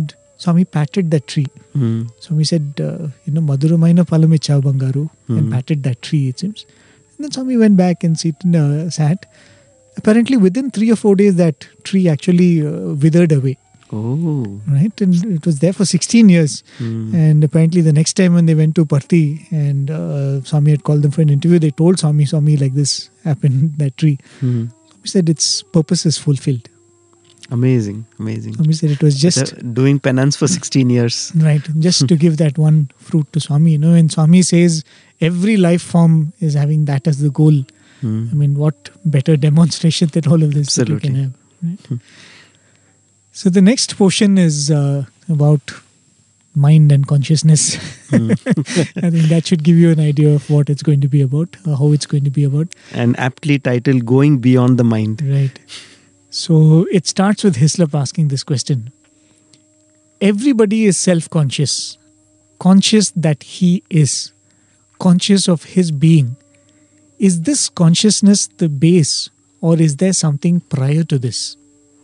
Swami patted that tree. Mm. Swami said, uh, you know, Madhuramaina Palamichav Bangaru, and Mm. patted that tree, it seems. And then Swami went back and sit, uh, sat. Apparently, within three or four days, that tree actually uh, withered away. Oh. Right? And it was there for sixteen years. Mm. And apparently, the next time when they went to Parthi and uh, Swami had called them for an interview, they told Swami, Swami, like this happened, that tree. Mm. Swami said its purpose is fulfilled. Amazing, amazing. Swami said it was just, The- doing penance for sixteen years. right, just to give that one fruit to Swami. You know, and Swami says every life form is having that as the goal. Mm. I mean, what better demonstration than all of this that you can Absolutely. have. Right? So the next portion is uh, about mind and consciousness. Mm. I think that should give you an idea of what it's going to be about, or how it's going to be about. And aptly titled Going Beyond the Mind. Right. So it starts with Hislop asking this question. Everybody is self-conscious, conscious that he is, conscious of his being. Is this consciousness the base, or is there something prior to this?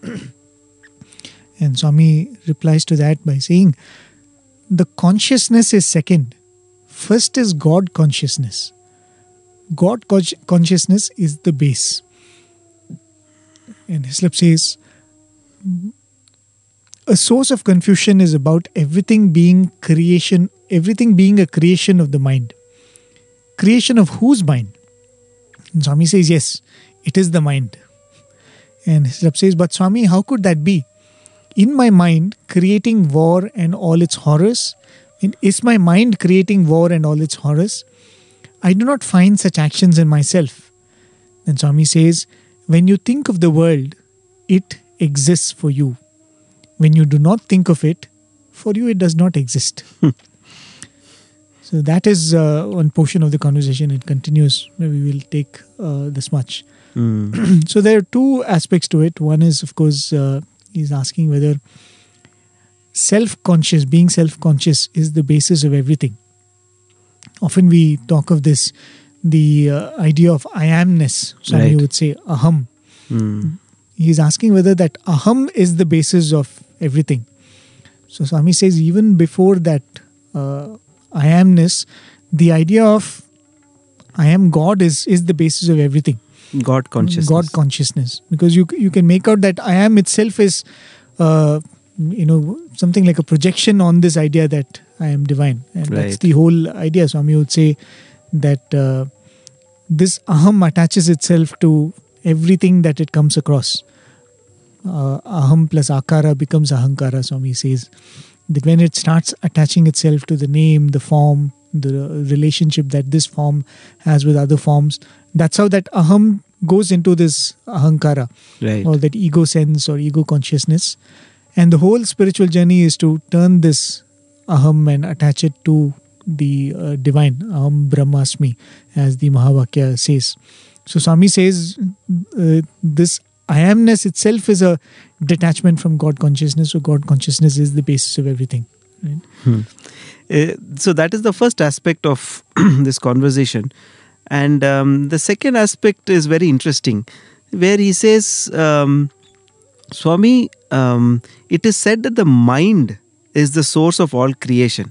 And Swami replies to that by saying, the consciousness is second. First is God consciousness. God con- consciousness is the base. And Hislop says, a source of confusion is about everything being creation, everything being a creation of the mind. Creation of whose mind? And Swami says, yes, it is the mind. And Hislop says, but Swami, how could that be? In my mind, creating war and all its horrors, and is my mind creating war and all its horrors? I do not find such actions in myself. Then Swami says, when you think of the world, it exists for you. When you do not think of it, for you it does not exist. So that is uh, one portion of the conversation. It continues. Maybe we'll take uh, this much. Mm. So there are two aspects to it. One is, of course, uh, he's asking whether self-conscious, being self-conscious is the basis of everything. Often we talk of this, the uh, idea of I amness. Some Right. you would say aham. Mm. He's asking whether that aham is the basis of everything. So Swami says even before that uh, I amness, the idea of I am God is, is the basis of everything. God consciousness. God consciousness. Because you you can make out that I am itself is uh, you know something like a projection on this idea that I am divine. And that's Right. the whole idea. Swami would say that uh, this aham attaches itself to everything that it comes across. Uh, aham plus akara becomes ahankara, Swami says. That when it starts attaching itself to the name, the form, the relationship that this form has with other forms, that's how that aham goes into this ahankara, Right. or that ego sense or ego consciousness. And the whole spiritual journey is to turn this aham and attach it to the uh, divine, aham brahmasmi, as the Mahavakya says. So Swami says uh, this I amness itself is a detachment from God consciousness. So God consciousness is the basis of everything. Right? Hmm. Uh, so that is the first aspect of this conversation. And um, the second aspect is very interesting, where he says, um, Swami, um, it is said that the mind is the source of all creation.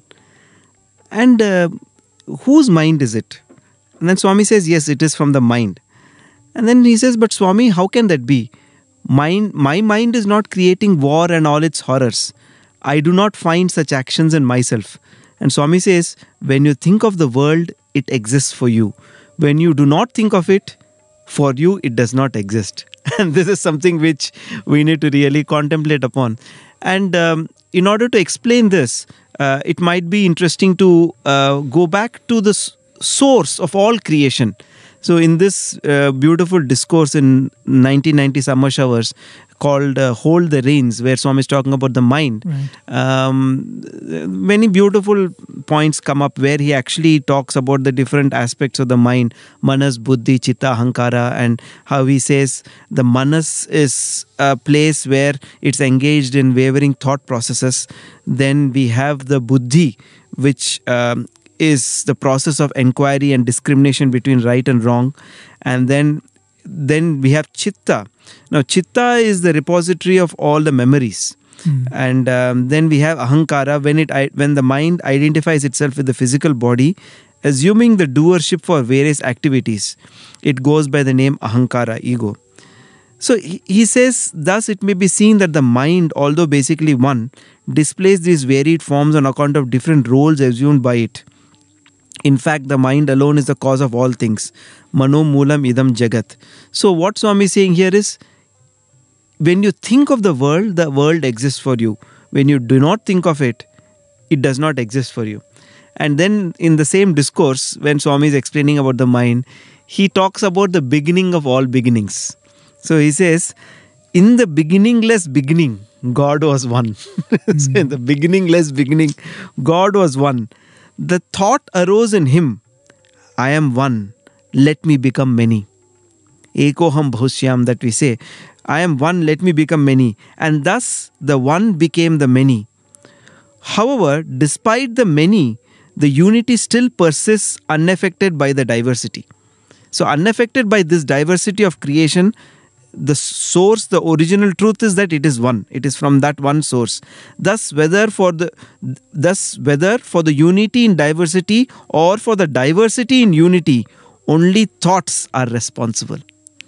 And uh, whose mind is it? And then Swami says, yes, it is from the mind. And then he says, but Swami, how can that be? Mind, my mind is not creating war and all its horrors. I do not find such actions in myself. And Swami says, when you think of the world, it exists for you. When you do not think of it, for you, it does not exist. And this is something which we need to really contemplate upon. And um, in order to explain this, uh, it might be interesting to uh, go back to the s- source of all creation. So in this uh, beautiful discourse in nineteen ninety Summer Showers called uh, Hold the Reins, where Swami is talking about the mind, Right. um, many beautiful points come up where he actually talks about the different aspects of the mind, manas, buddhi, chitta, ahankara, and how he says the manas is a place where it's engaged in wavering thought processes. Then we have the buddhi, which um, is the process of inquiry and discrimination between right and wrong. And then then we have chitta. Now chitta is the repository of all the memories. Mm. And um, then we have ahankara, when it i- when the mind identifies itself with the physical body, assuming the doership for various activities. It goes by the name ahankara, ego. So he, he says, thus it may be seen that the mind, although basically one, displays these varied forms on account of different roles assumed by it. In fact, the mind alone is the cause of all things. Mano moolam idam jagat. So what Swami is saying here is, when you think of the world, the world exists for you. When you do not think of it, it does not exist for you. And then in the same discourse, when Swami is explaining about the mind, he talks about the beginning of all beginnings. So he says, in the beginningless beginning, God was one. Mm. So in the beginningless beginning, God was one. The thought arose in him, I am one, let me become many. Ekoham bhushyam, that we say, I am one, let me become many. And thus the one became the many. However, despite the many, the unity still persists unaffected by the diversity. So unaffected by this diversity of creation, the source, the original truth is that it is one. It is from that one source. Thus, whether for the thus whether for the unity in diversity or for the diversity in unity, only thoughts are responsible.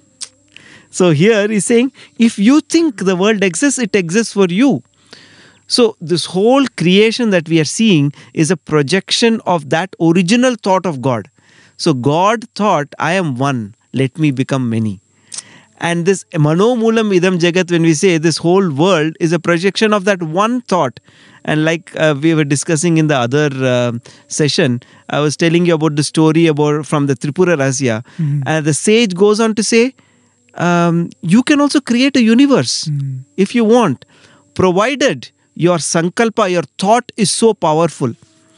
So here he's saying, if you think the world exists, it exists for you. So this whole creation that we are seeing is a projection of that original thought of God. So God thought, I am one, let me become many. And this mano moolam idam jagat, when we say this whole world is a projection of that one thought. And like uh, we were discussing in the other uh, session, I was telling you about the story about from the Tripura Rahasya. Mm. And the sage goes on to say, um, you can also create a universe Mm. if you want, provided your sankalpa, your thought is so powerful.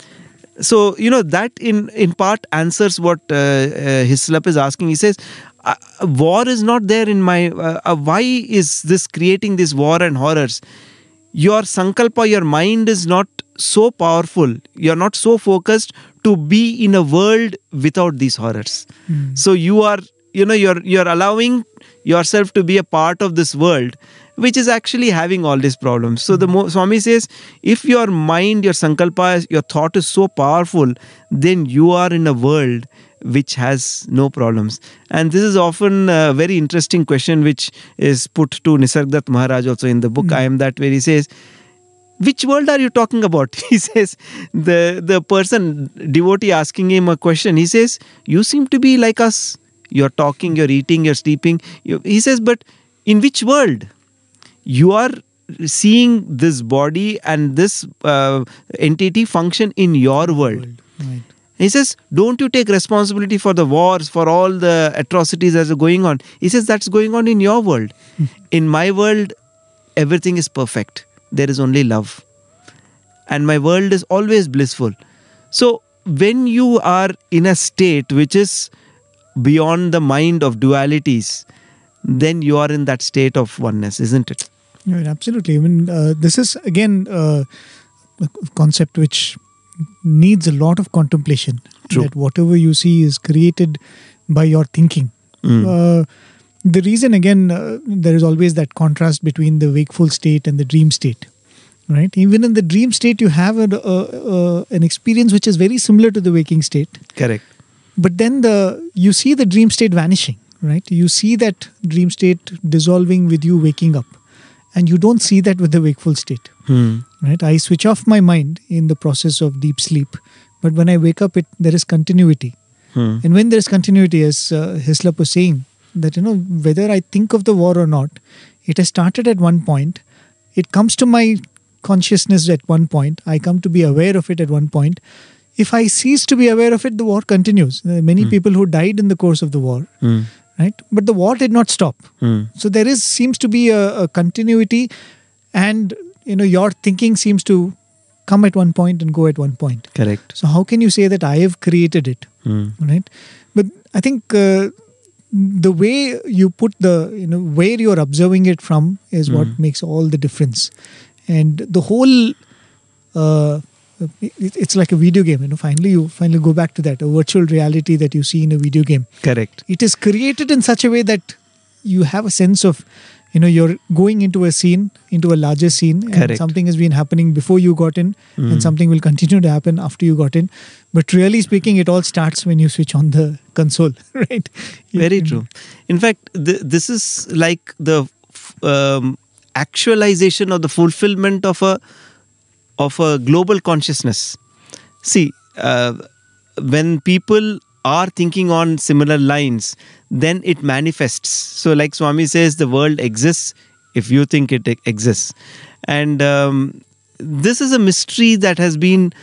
So, you know, that in, in part answers what uh, uh, Hislop is asking. He says, uh, war is not there in my... Uh, uh, why is this creating this war and horrors? Your sankalpa, your mind is not so powerful. You're not so focused to be in a world without these horrors. Mm. So you are, you know, you're you're allowing yourself to be a part of this world, which is actually having all these problems. So the Mo- Swami says, if your mind, your sankalpa, your thought is so powerful, then you are in a world which has no problems. And this is often a very interesting question which is put to Nisargadatta Maharaj also in the book, Mm. I Am That, where he says, which world are you talking about? He says, the, the person, devotee asking him a question, he says, you seem to be like us. You're talking, you're eating, you're sleeping. You, he says, but in which world? You are seeing this body and this uh, entity function in your world. Right. He says, don't you take responsibility for the wars, for all the atrocities that are going on. He says, that's going on in your world. In my world, everything is perfect. There is only love. And my world is always blissful. So when you are in a state which is beyond the mind of dualities, then you are in that state of oneness, isn't it? Right, absolutely. I mean, uh, this is again uh, a concept which needs a lot of contemplation. True. That whatever you see is created by your thinking. Mm. Uh, the reason, again, uh, there is always that contrast between the wakeful state and the dream state. Right? Even in the dream state, you have a, a, a, an experience which is very similar to the waking state. Correct. But then the you see the dream state vanishing. Right? You see that dream state dissolving with you waking up. And you don't see that with the wakeful state. Hmm. Right? I switch off my mind in the process of deep sleep. But when I wake up, it there is continuity. Hmm. And when there is continuity, as uh, Hislop was saying, that, you know, whether I think of the war or not, it has started at one point. It comes to my consciousness at one point. I come to be aware of it at one point. If I cease to be aware of it, the war continues. There are many Hmm. people who died in the course of the war. Hmm. Right? But the war did not stop. Hmm. So there is seems to be a, a continuity, and you know your thinking seems to come at one point and go at one point. Correct. So how can you say that I have created it? Hmm. Right? But I think uh, the way you put the you know where you're observing it from is what Mm. makes all the difference. And the whole uh, it, it's like a video game. You know, finally you finally go back to that, a virtual reality that you see in a video game. Correct. It is created in such a way that you have a sense of, you know, you're going into a scene, into a larger scene, and Correct. something has been happening before you got in, Mm. and something will continue to happen after you got in. But really speaking, it all starts when you switch on the console, right? Very You- true. In fact, th- this is like the f- um, actualization or the fulfillment of a of a global consciousness. See, uh, when people are thinking on similar lines, then it manifests. So, like Swami says, the world exists if you think it e- exists, and um, this is a mystery that has been.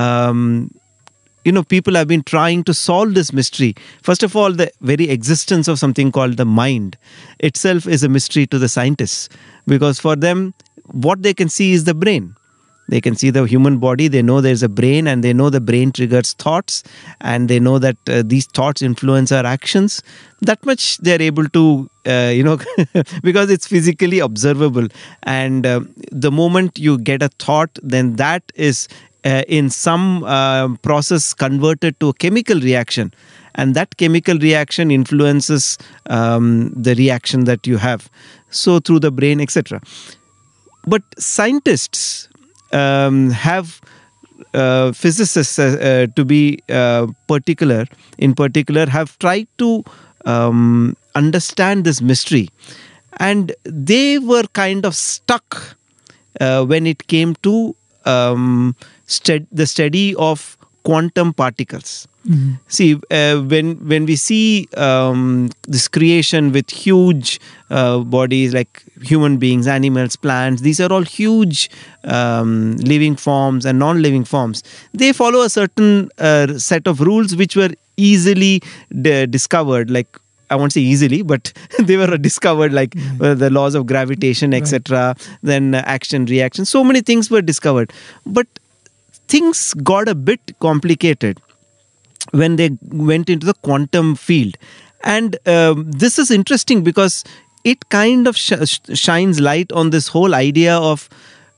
Um, you know, people have been trying to solve this mystery. First of all, the very existence of something called the mind itself is a mystery to the scientists, because for them, what they can see is the brain. They can see the human body, they know there's a brain, and they know the brain triggers thoughts, and they know that uh, these thoughts influence our actions. That much they're able to, uh, you know, because it's physically observable. And uh, the moment you get a thought, then that is uh, in some uh, process converted to a chemical reaction. And that chemical reaction influences um, the reaction that you have. So through the brain, et cetera. But scientists um, have uh, physicists, uh, uh, to be uh, particular, in particular, have tried to um, understand this mystery. And they were kind of stuck uh, when it came to um, stud- the study of quantum particles. Mhm. See, uh, when when we see um, this creation with huge uh, bodies like human beings, animals, plants, these are all huge um, living forms and non-living forms. They follow a certain uh, set of rules which were easily d- discovered, like I won't say easily, but they were discovered, like uh, the laws of gravitation, et cetera. Then uh, action, reaction. So many things were discovered. But things got a bit complicated when they went into the quantum field. And um, this is interesting because it kind of sh- sh- shines light on this whole idea of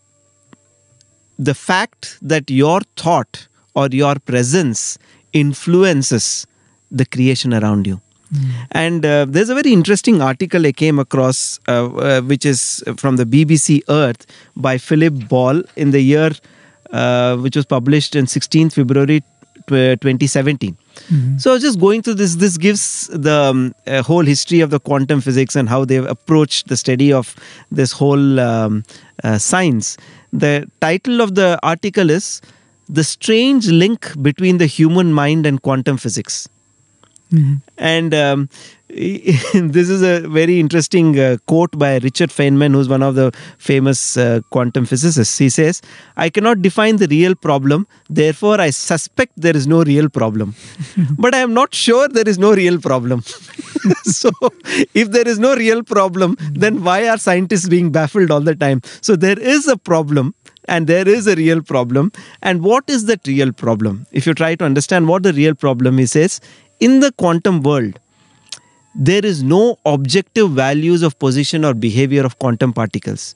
the fact that your thought or your presence influences the creation around you. And uh, there's a very interesting article I came across, uh, uh, which is from the B B C Earth by Philip Ball in the year, uh, which was published in sixteenth February twenty seventeen. Mm-hmm. So just going through this, this gives the um, uh, whole history of the quantum physics and how they've approached the study of this whole um, uh, science. The title of the article is "The Strange Link Between the Human Mind and Quantum Physics." Mm-hmm. And um, this is a very interesting uh, quote by Richard Feynman, who's one of the famous uh, quantum physicists. He says, "I cannot define the real problem, therefore I suspect there is no real problem. But I am not sure there is no real problem." So if there is no real problem, then why are scientists being baffled all the time? So there is a problem. And there is a real problem. And what is that real problem? If you try to understand what the real problem is, he says, in the quantum world, there is no objective values of position or behavior of quantum particles.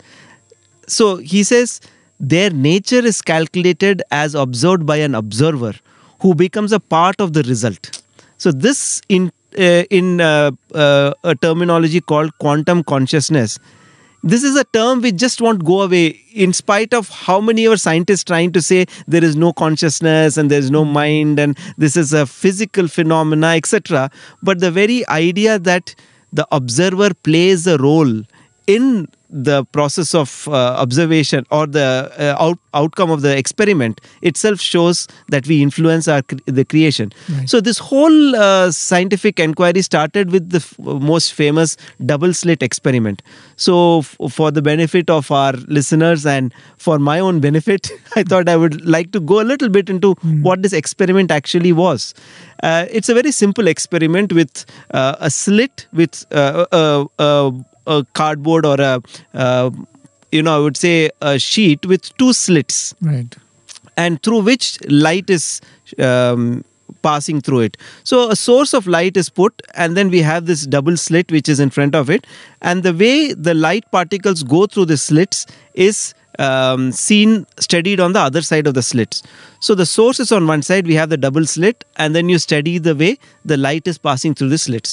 So he says their nature is calculated as observed by an observer who becomes a part of the result. So this in uh, in uh, uh, a terminology called quantum consciousness. This is a term which just won't go away in spite of how many of scientists trying to say there is no consciousness and there is no mind and this is a physical phenomena, et cetera. But the very idea that the observer plays a role in the process of uh, observation or the uh, out- outcome of the experiment itself shows that we influence our cre- the creation. Right. So this whole uh, scientific inquiry started with the f- most famous double slit experiment. So f- for the benefit of our listeners and for my own benefit, I thought I would like to go a little bit into Mm. what this experiment actually was. Uh, it's a very simple experiment with uh, a slit with uh, uh, uh, a cardboard or a, uh, you know, I would say a sheet with two slits, Right. and through which light is um, passing through it. So a source of light is put, and then we have this double slit which is in front of it, and the way the light particles go through the slits is um, seen studied on the other side of the slits. So the source is on one side, we have the double slit, and then you study the way the light is passing through the slits.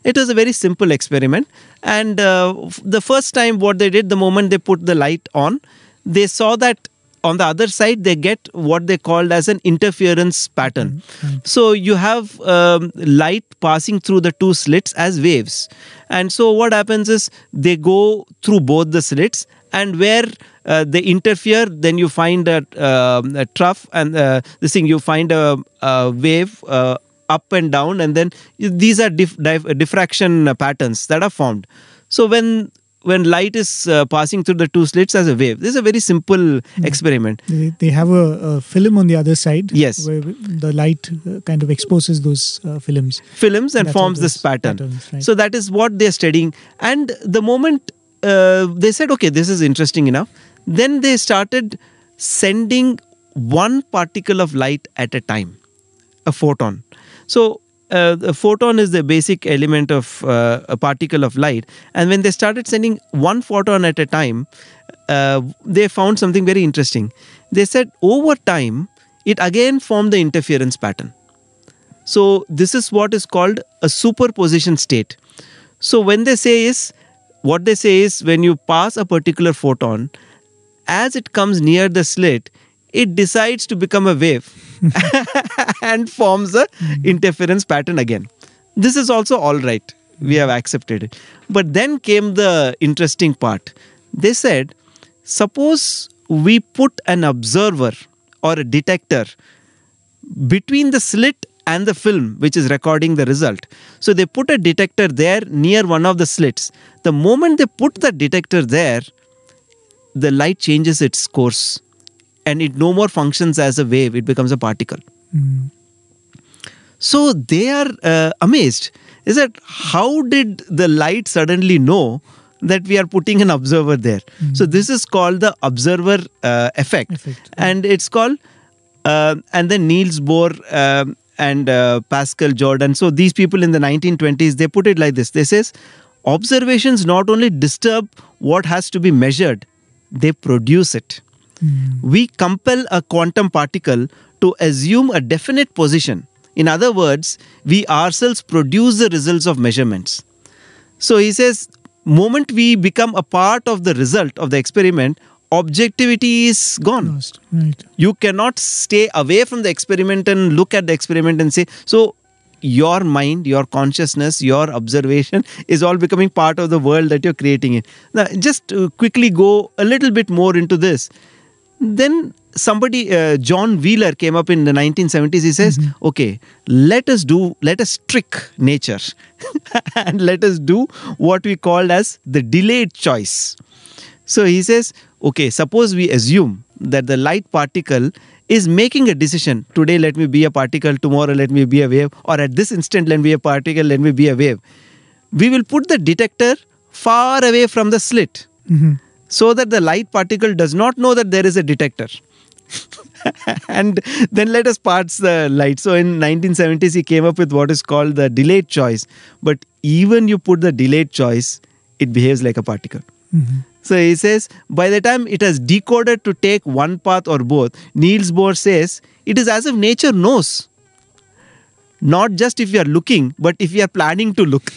It was a very simple experiment. And uh, f- the first time what they did, the moment they put the light on, they saw that on the other side, they get what they called as an interference pattern. Mm-hmm. So you have um, light passing through the two slits as waves. And so what happens is they go through both the slits, and where uh, they interfere, then you find a, uh, a trough, and uh, this thing, you find a, a wave uh, up and down, and then these are dif- dif- diffraction patterns that are formed. So when when light is uh, passing through the two slits as a wave, this is a very simple mm. experiment. They, they have a, a film on the other side. Yes. Where the light uh, kind of exposes those uh, films. Films and That's forms this pattern. Patterns, right? So that is what they're studying. And the moment uh, they said, okay, this is interesting enough, then they started sending one particle of light at a time, a photon. So Uh, the photon is the basic element of uh, a particle of light. And when they started sending one photon at a time, uh, they found something very interesting. They said over time, it again formed the interference pattern. So this is what is called a superposition state. So when they say is, what they say is when you pass a particular photon, as it comes near the slit, it decides to become a wave and forms a interference pattern again. This is also all right. We have accepted it. But then came the interesting part. They said, suppose we put an observer or a detector between the slit and the film which is recording the result. So they put a detector there near one of the slits. The moment they put the detector there, the light changes its course. And it no more functions as a wave, it becomes a particle. Mm. So they are uh, amazed. Is that how did the light suddenly know that we are putting an observer there? Mm. So this is called the observer uh, effect. effect. And it's called, uh, and then Niels Bohr um, and uh, Pascal Jordan. So these people in the nineteen twenties, they put it like this. They says, observations not only disturb what has to be measured, they produce it. We compel a quantum particle to assume a definite position. In other words, we ourselves produce the results of measurements. So he says, moment we become a part of the result of the experiment, objectivity is gone. Lost. Right. You cannot stay away from the experiment and look at the experiment and say, so your mind, your consciousness, your observation is all becoming part of the world that you're creating it. Now, just to quickly go a little bit more into this. Then somebody, uh, John Wheeler came up in the nineteen seventies. He says, mm-hmm. okay, let us do, let us trick nature and let us do what we call as the delayed choice. So he says, okay, suppose we assume that the light particle is making a decision. Today, let me be a particle. Tomorrow, let me be a wave. Or at this instant, let me be a particle. Let me be a wave. We will put the detector far away from the slit. Mm-hmm. So that the light particle does not know that there is a detector. And then let us pass the light. So in nineteen seventies, he came up with what is called the delayed choice. But even you put the delayed choice, it behaves like a particle. Mm-hmm. So he says, by the time it has decoded to take one path or both, Niels Bohr says, it is as if nature knows. Not just if you are looking, but if you are planning to look.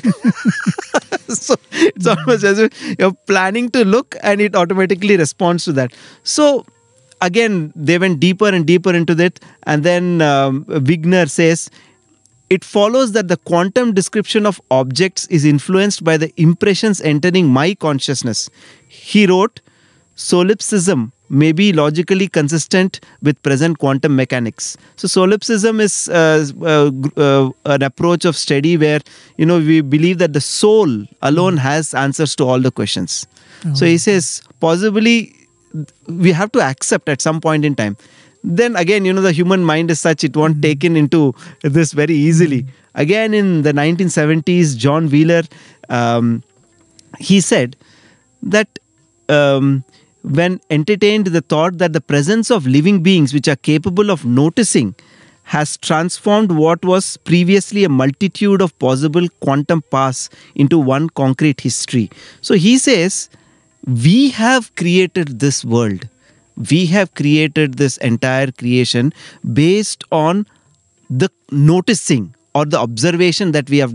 So it's almost as if you're planning to look and it automatically responds to that. So again, they went deeper and deeper into that. And then um, Wigner says, it follows that the quantum description of objects is influenced by the impressions entering my consciousness. He wrote, solipsism may be logically consistent with present quantum mechanics. So solipsism is uh, uh, uh, an approach of study where, you know, we believe that the soul alone has answers to all the questions. Oh. So he says, possibly we have to accept at some point in time. Then again, you know, the human mind is such, it won't mm. take in into this very easily. Mm. Again, in the nineteen seventies, John Wheeler, um, he said that um, when entertained the thought that the presence of living beings which are capable of noticing has transformed what was previously a multitude of possible quantum paths into one concrete history. So he says, we have created this world. We have created this entire creation based on the noticing or the observation that we have done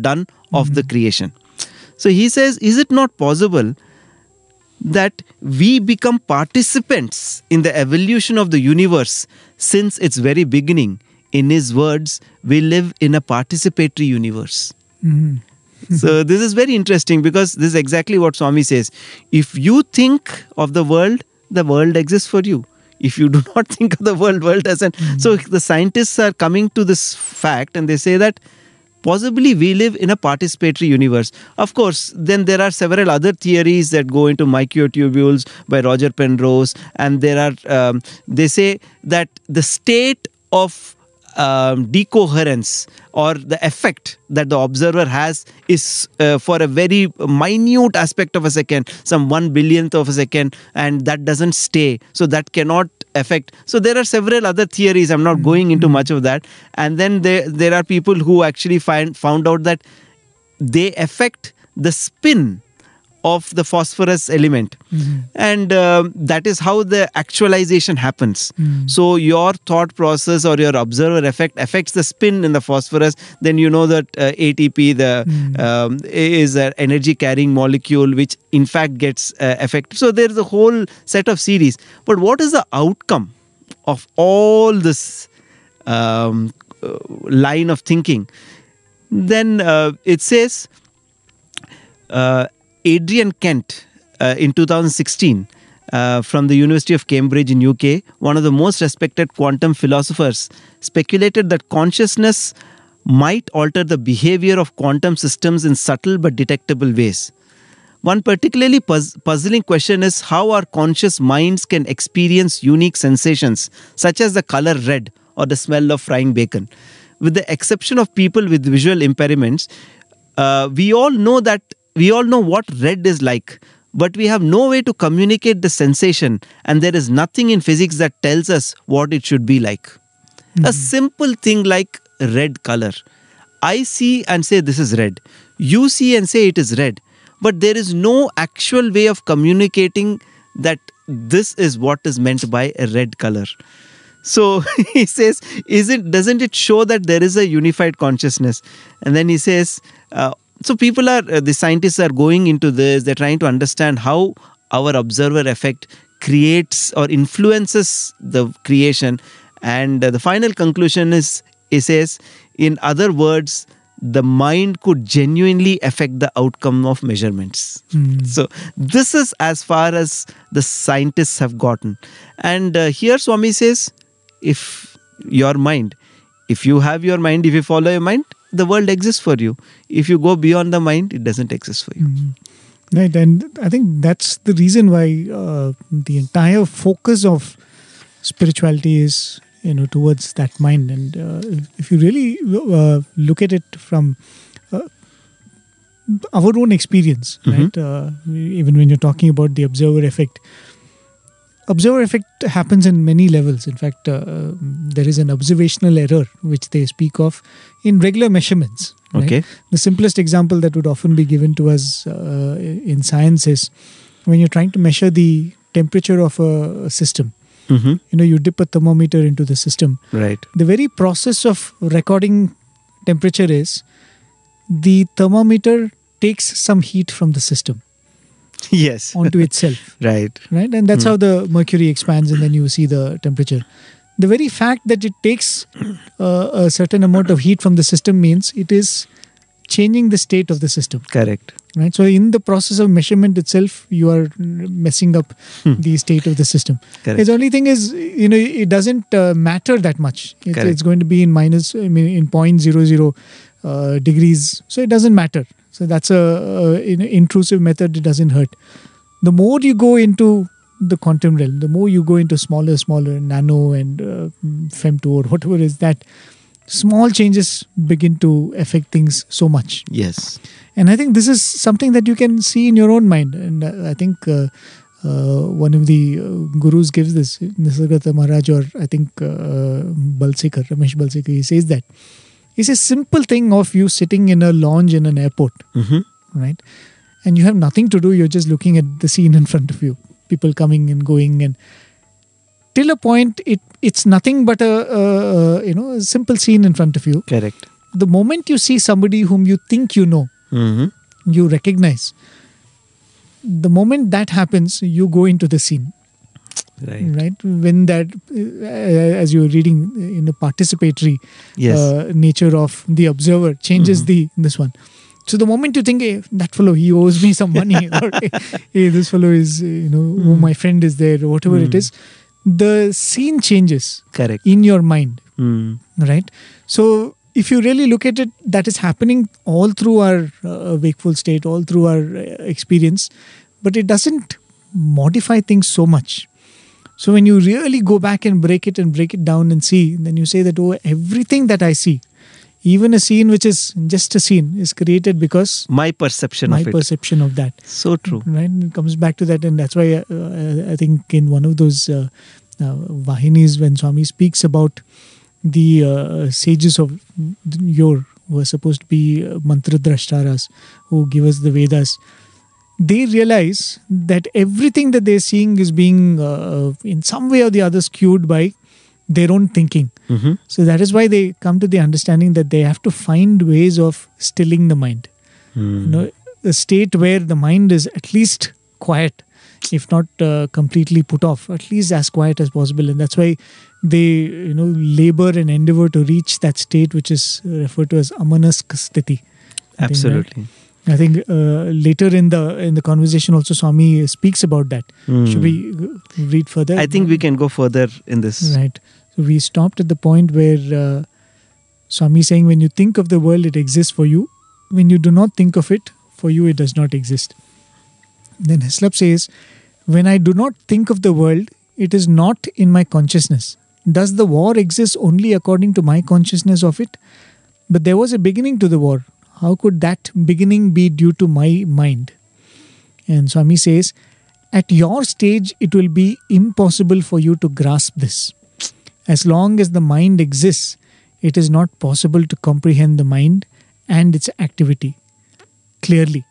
of the creation. So he says, is it not possible that we become participants in the evolution of the universe since its very beginning? In his words, we live in a participatory universe. Mm-hmm. So this is very interesting, because this is exactly what Swami says. If you think of the world, the world exists for you. If you do not think of the world, world doesn't. Mm-hmm. So the scientists are coming to this fact, and they say that possibly we live in a participatory universe. Of course, then there are several other theories that go into microtubules by Roger Penrose, and there are um, they say that the state of um, decoherence or the effect that the observer has is uh, for a very minute aspect of a second, some one billionth of a second, and that doesn't stay. So that cannot affect. So there are several other theories. I'm not mm-hmm. going into much of that. And then there there are people who actually find found out that they affect the spin of the phosphorus element, mm-hmm. and uh, that is how the actualization happens. Mm-hmm. So your thought process or your observer effect affects the spin in the phosphorus. Then you know that uh, A T P the mm-hmm. um, is an energy carrying molecule which in fact gets uh, affected. So there is a whole set of series. But what is the outcome of all this um, uh, line of thinking? Then uh, it says uh, Adrian Kent uh, in two thousand sixteen uh, from the University of Cambridge in U K, one of the most respected quantum philosophers, speculated that consciousness might alter the behavior of quantum systems in subtle but detectable ways. One particularly puz- puzzling question is how our conscious minds can experience unique sensations such as the color red or the smell of frying bacon. With the exception of people with visual impairments, uh, we all know that We all know what red is like, but we have no way to communicate the sensation, and there is nothing in physics that tells us what it should be like. Mm-hmm. A simple thing like red color. I see and say this is red. You see and say it is red. But there is no actual way of communicating that this is what is meant by a red color. So he says, is it, doesn't it show that there is a unified consciousness? And then he says, uh, so people are, uh, the scientists are going into this, they're trying to understand how our observer effect creates or influences the creation. And uh, the final conclusion is, he says, in other words, the mind could genuinely affect the outcome of measurements. Mm. So this is as far as the scientists have gotten. And uh, here Swami says, if your mind, if you have your mind, if you follow your mind, the world exists for you. If you go beyond the mind, it doesn't exist for you. Mm-hmm. Right. And I think that's the reason why uh, the entire focus of spirituality is, you know, towards that mind. And uh, if you really uh, look at it from uh, our own experience, mm-hmm. right? Uh, even when you're talking about the observer effect, observer effect happens in many levels. In fact, uh, there is an observational error which they speak of in regular measurements. Right? Okay. The simplest example that would often be given to us uh, in science is when you're trying to measure the temperature of a system. Mm-hmm. You know, you dip a thermometer into the system. Right. The very process of recording temperature is the thermometer takes some heat from the system. Yes. Onto itself. Right. Right. And that's mm. how the mercury expands and then you see the temperature. The very fact that it takes uh, a certain amount of heat from the system means it is changing the state of the system. Correct. Right. So in the process of measurement itself, you are messing up hmm. the state of the system. Correct. The only thing is, you know, it doesn't uh, matter that much. It, it's going to be in minus, I mean, in zero point zero zero uh, degrees. So it doesn't matter. So that's a, a an intrusive method. It doesn't hurt. The more you go into the quantum realm, the more you go into smaller, smaller, nano and uh, femto or whatever is that, small changes begin to affect things so much. Yes. And I think this is something that you can see in your own mind. And I think uh, uh, one of the uh, gurus gives this, Nisargadatta Maharaj, or I think uh, Balsekar, Ramesh Balsekar, he says that. It's a simple thing of you sitting in a lounge in an airport, mm-hmm. right? And you have nothing to do. You're just looking at the scene in front of you. People coming and going, and till a point, it it's nothing but a, a you know a simple scene in front of you. Correct. The moment you see somebody whom you think you know, Mm-hmm. You recognize. The moment that happens, you go into the scene. Right. Right? When that, uh, as you're reading in the participatory Yes. uh, nature of the observer changes the this one. So the moment you think, hey, that fellow, he owes me some money, or hey, this fellow is, uh, you know, oh, my friend is there, or whatever it is, the scene changes Correct. in your mind, Mm. right? So if you really look at it, that is happening all through our uh, wakeful state, all through our uh, experience, but it doesn't modify things so much. So when you really go back and break it and break it down and see, then you say that, oh, everything that I see, even a scene which is just a scene, is created because My perception my of it. perception of that. So true. Right? It comes back to that, and that's why uh, uh, I think in one of those uh, uh, Vahinis, when Swami speaks about the uh, sages of yore, who are supposed to be uh, mantra drashtaras, who give us the Vedas, they realize that everything that they're seeing is being uh, in some way or the other skewed by their own thinking. Mm-hmm. So that is why they come to the understanding that they have to find ways of stilling the mind. Mm. You know, a state where the mind is at least quiet, if not uh, completely put off, at least as quiet as possible. And that's why they, you know, labor and endeavor to reach that state which is referred to as amanask sthiti. I think, Absolutely. right? I think uh, later in the in the conversation also Swami speaks about that. Mm. Should we uh, read further? I think we can go further in this. Right. So we stopped at the point where uh, Swami is saying, when you think of the world, it exists for you. When you do not think of it, for you, it does not exist. Then Hislop says, when I do not think of the world, it is not in my consciousness. Does the war exist only according to my consciousness of it? But there was a beginning to the war. How could that beginning be due to my mind? And Swami says, at your stage, it will be impossible for you to grasp this. As long as the mind exists, it is not possible to comprehend the mind and its activity clearly.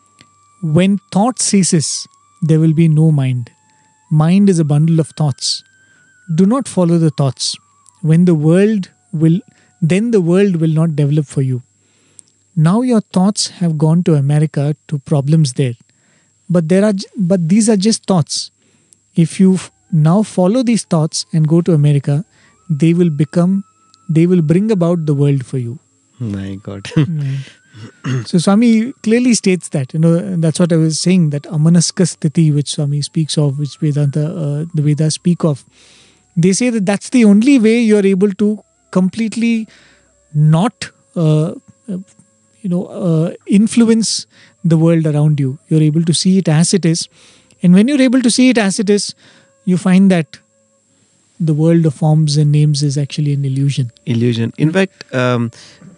When thought ceases, there will be no mind. Mind is a bundle of thoughts. Do not follow the thoughts. When the world will, then the world will not develop for you. Now your thoughts have gone to America to problems there. But there are, but these are just thoughts. If you f- now follow these thoughts and go to America, they will become, they will bring about the world for you. My God. Right. So Swami clearly states that, you know, and that's what I was saying, that amanaska sthiti which Swami speaks of, which Vedanta, uh, the Vedas speak of. They say that that's the only way you're able to completely not, uh, you know, uh, influence the world around you. You're able to see it as it is. And when you're able to see it as it is, you find that the world of forms and names is actually an illusion. Illusion. In fact, um,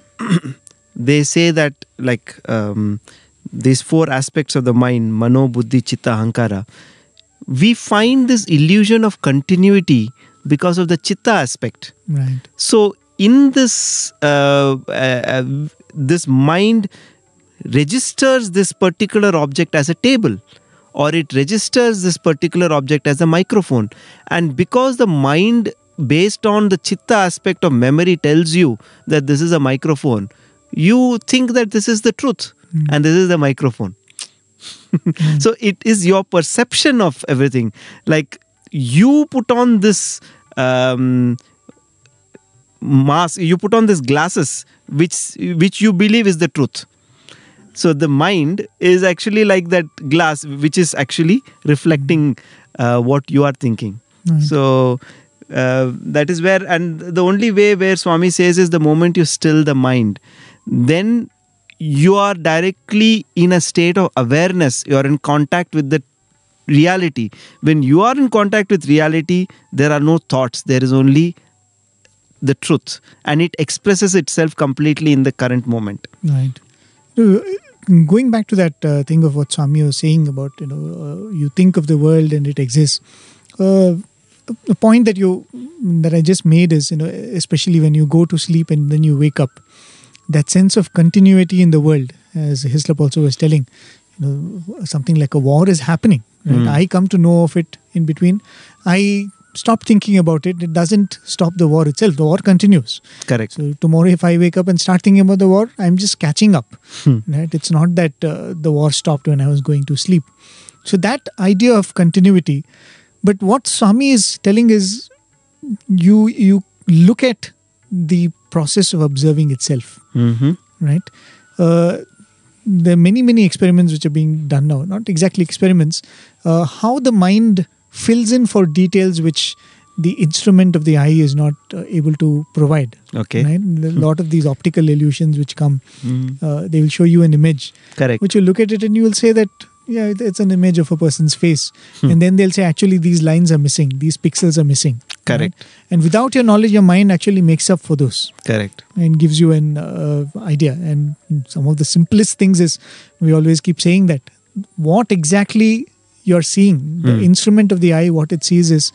they say that like um, these four aspects of the mind, mano, buddhi, chitta, ahankara, we find this illusion of continuity because of the chitta aspect. Right. So in this, uh, uh, this mind registers this particular object as a table, or it registers this particular object as a microphone. And because the mind, based on the chitta aspect of memory, tells you that this is a microphone, you think that this is the truth mm. and this is the microphone. mm. So it is your perception of everything. Like you put on this um, mask, you put on this glasses, which which you believe is the truth. So the mind is actually like that glass, which is actually reflecting uh, what you are thinking. Right. So uh, that is where, and the only way where Swami says is the moment you still the mind, then you are directly in a state of awareness. You are in contact with the reality. When you are in contact with reality, there are no thoughts. There is only the truth, and it expresses itself completely in the current moment. Right. Uh, going back to that uh, thing of what Swami was saying about, you know, uh, you think of the world and it exists. Uh, the point that you that I just made is, you know, especially when you go to sleep and then you wake up, that sense of continuity in the world, as Hislop also was telling, you know, something like a war is happening. Right? Mm. I come to know of it in between. I stop thinking about it, it doesn't stop the war itself. The war continues. Correct. So tomorrow if I wake up and start thinking about the war, I'm just catching up. Hmm. Right? It's not that uh, the war stopped when I was going to sleep. So that idea of continuity. But what Swami is telling is you you look at the process of observing itself. Mm-hmm. Right? Uh, there are many, many experiments which are being done now. Not exactly experiments. Uh, how the mind fills in for details which the instrument of the eye is not uh, able to provide. Okay. Right? A lot of these optical illusions which come, Mm. uh, they will show you an image. Correct. Which you look at it and you will say that, yeah, it- it's an image of a person's face. Hmm. And then they'll say, actually, these lines are missing. These pixels are missing. Correct. Right? And without your knowledge, your mind actually makes up for those Correct. and gives you an uh, idea. And some of the simplest things is, we always keep saying that what exactly you're seeing, the Hmm. instrument of the eye, what it sees is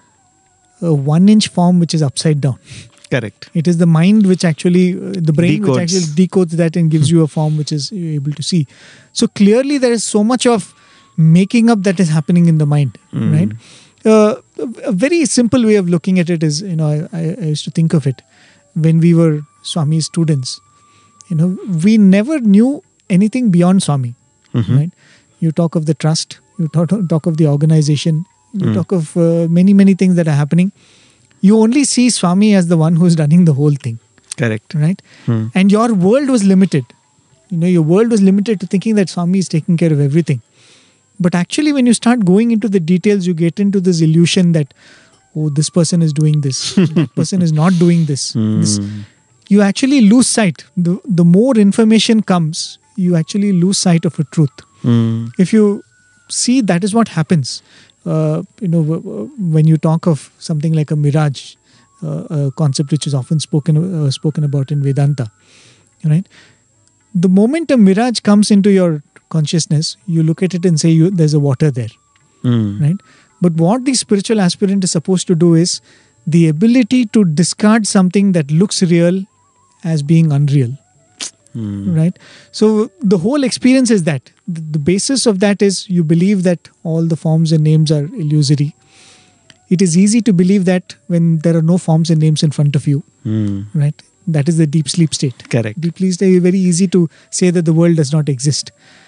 a one inch form which is upside down. Correct. It is the mind which actually, uh, the brain which Decodes. actually decodes that and gives you a form which is you're able to see. So clearly there is so much of making up that is happening in the mind, Mm. right? Uh, a very simple way of looking at it is, you know, I, I, I used to think of it when we were Swami's students. You know, we never knew anything beyond Swami, Mhm. right? You talk of the trust, you talk, talk of the organization, you Mm. talk of uh, many, many things that are happening. You only see Swami as the one who's running the whole thing, Correct. right? Hmm. And your world was limited. You know, your world was limited to thinking that Swami is taking care of everything. But actually, when you start going into the details, you get into this illusion that, oh, this person is doing this, that person is not doing this. this. Hmm. You actually lose sight. The, the more information comes, you actually lose sight of a truth. Hmm. If you see, that is what happens. Uh, you know, w- w- when you talk of something like a mirage, uh, a concept which is often spoken uh, spoken about in Vedanta, right? The moment a mirage comes into your consciousness, you look at it and say, you, there's a water there, Hmm. right? But what the spiritual aspirant is supposed to do is the ability to discard something that looks real as being unreal. Hmm. Right? So the whole experience is that. The, the basis of that is you believe that all the forms and names are illusory. It is easy to believe that when there are no forms and names in front of you, Hmm. right? That is the deep sleep state. Correct. Deep sleep state is very easy to say that the world does not exist.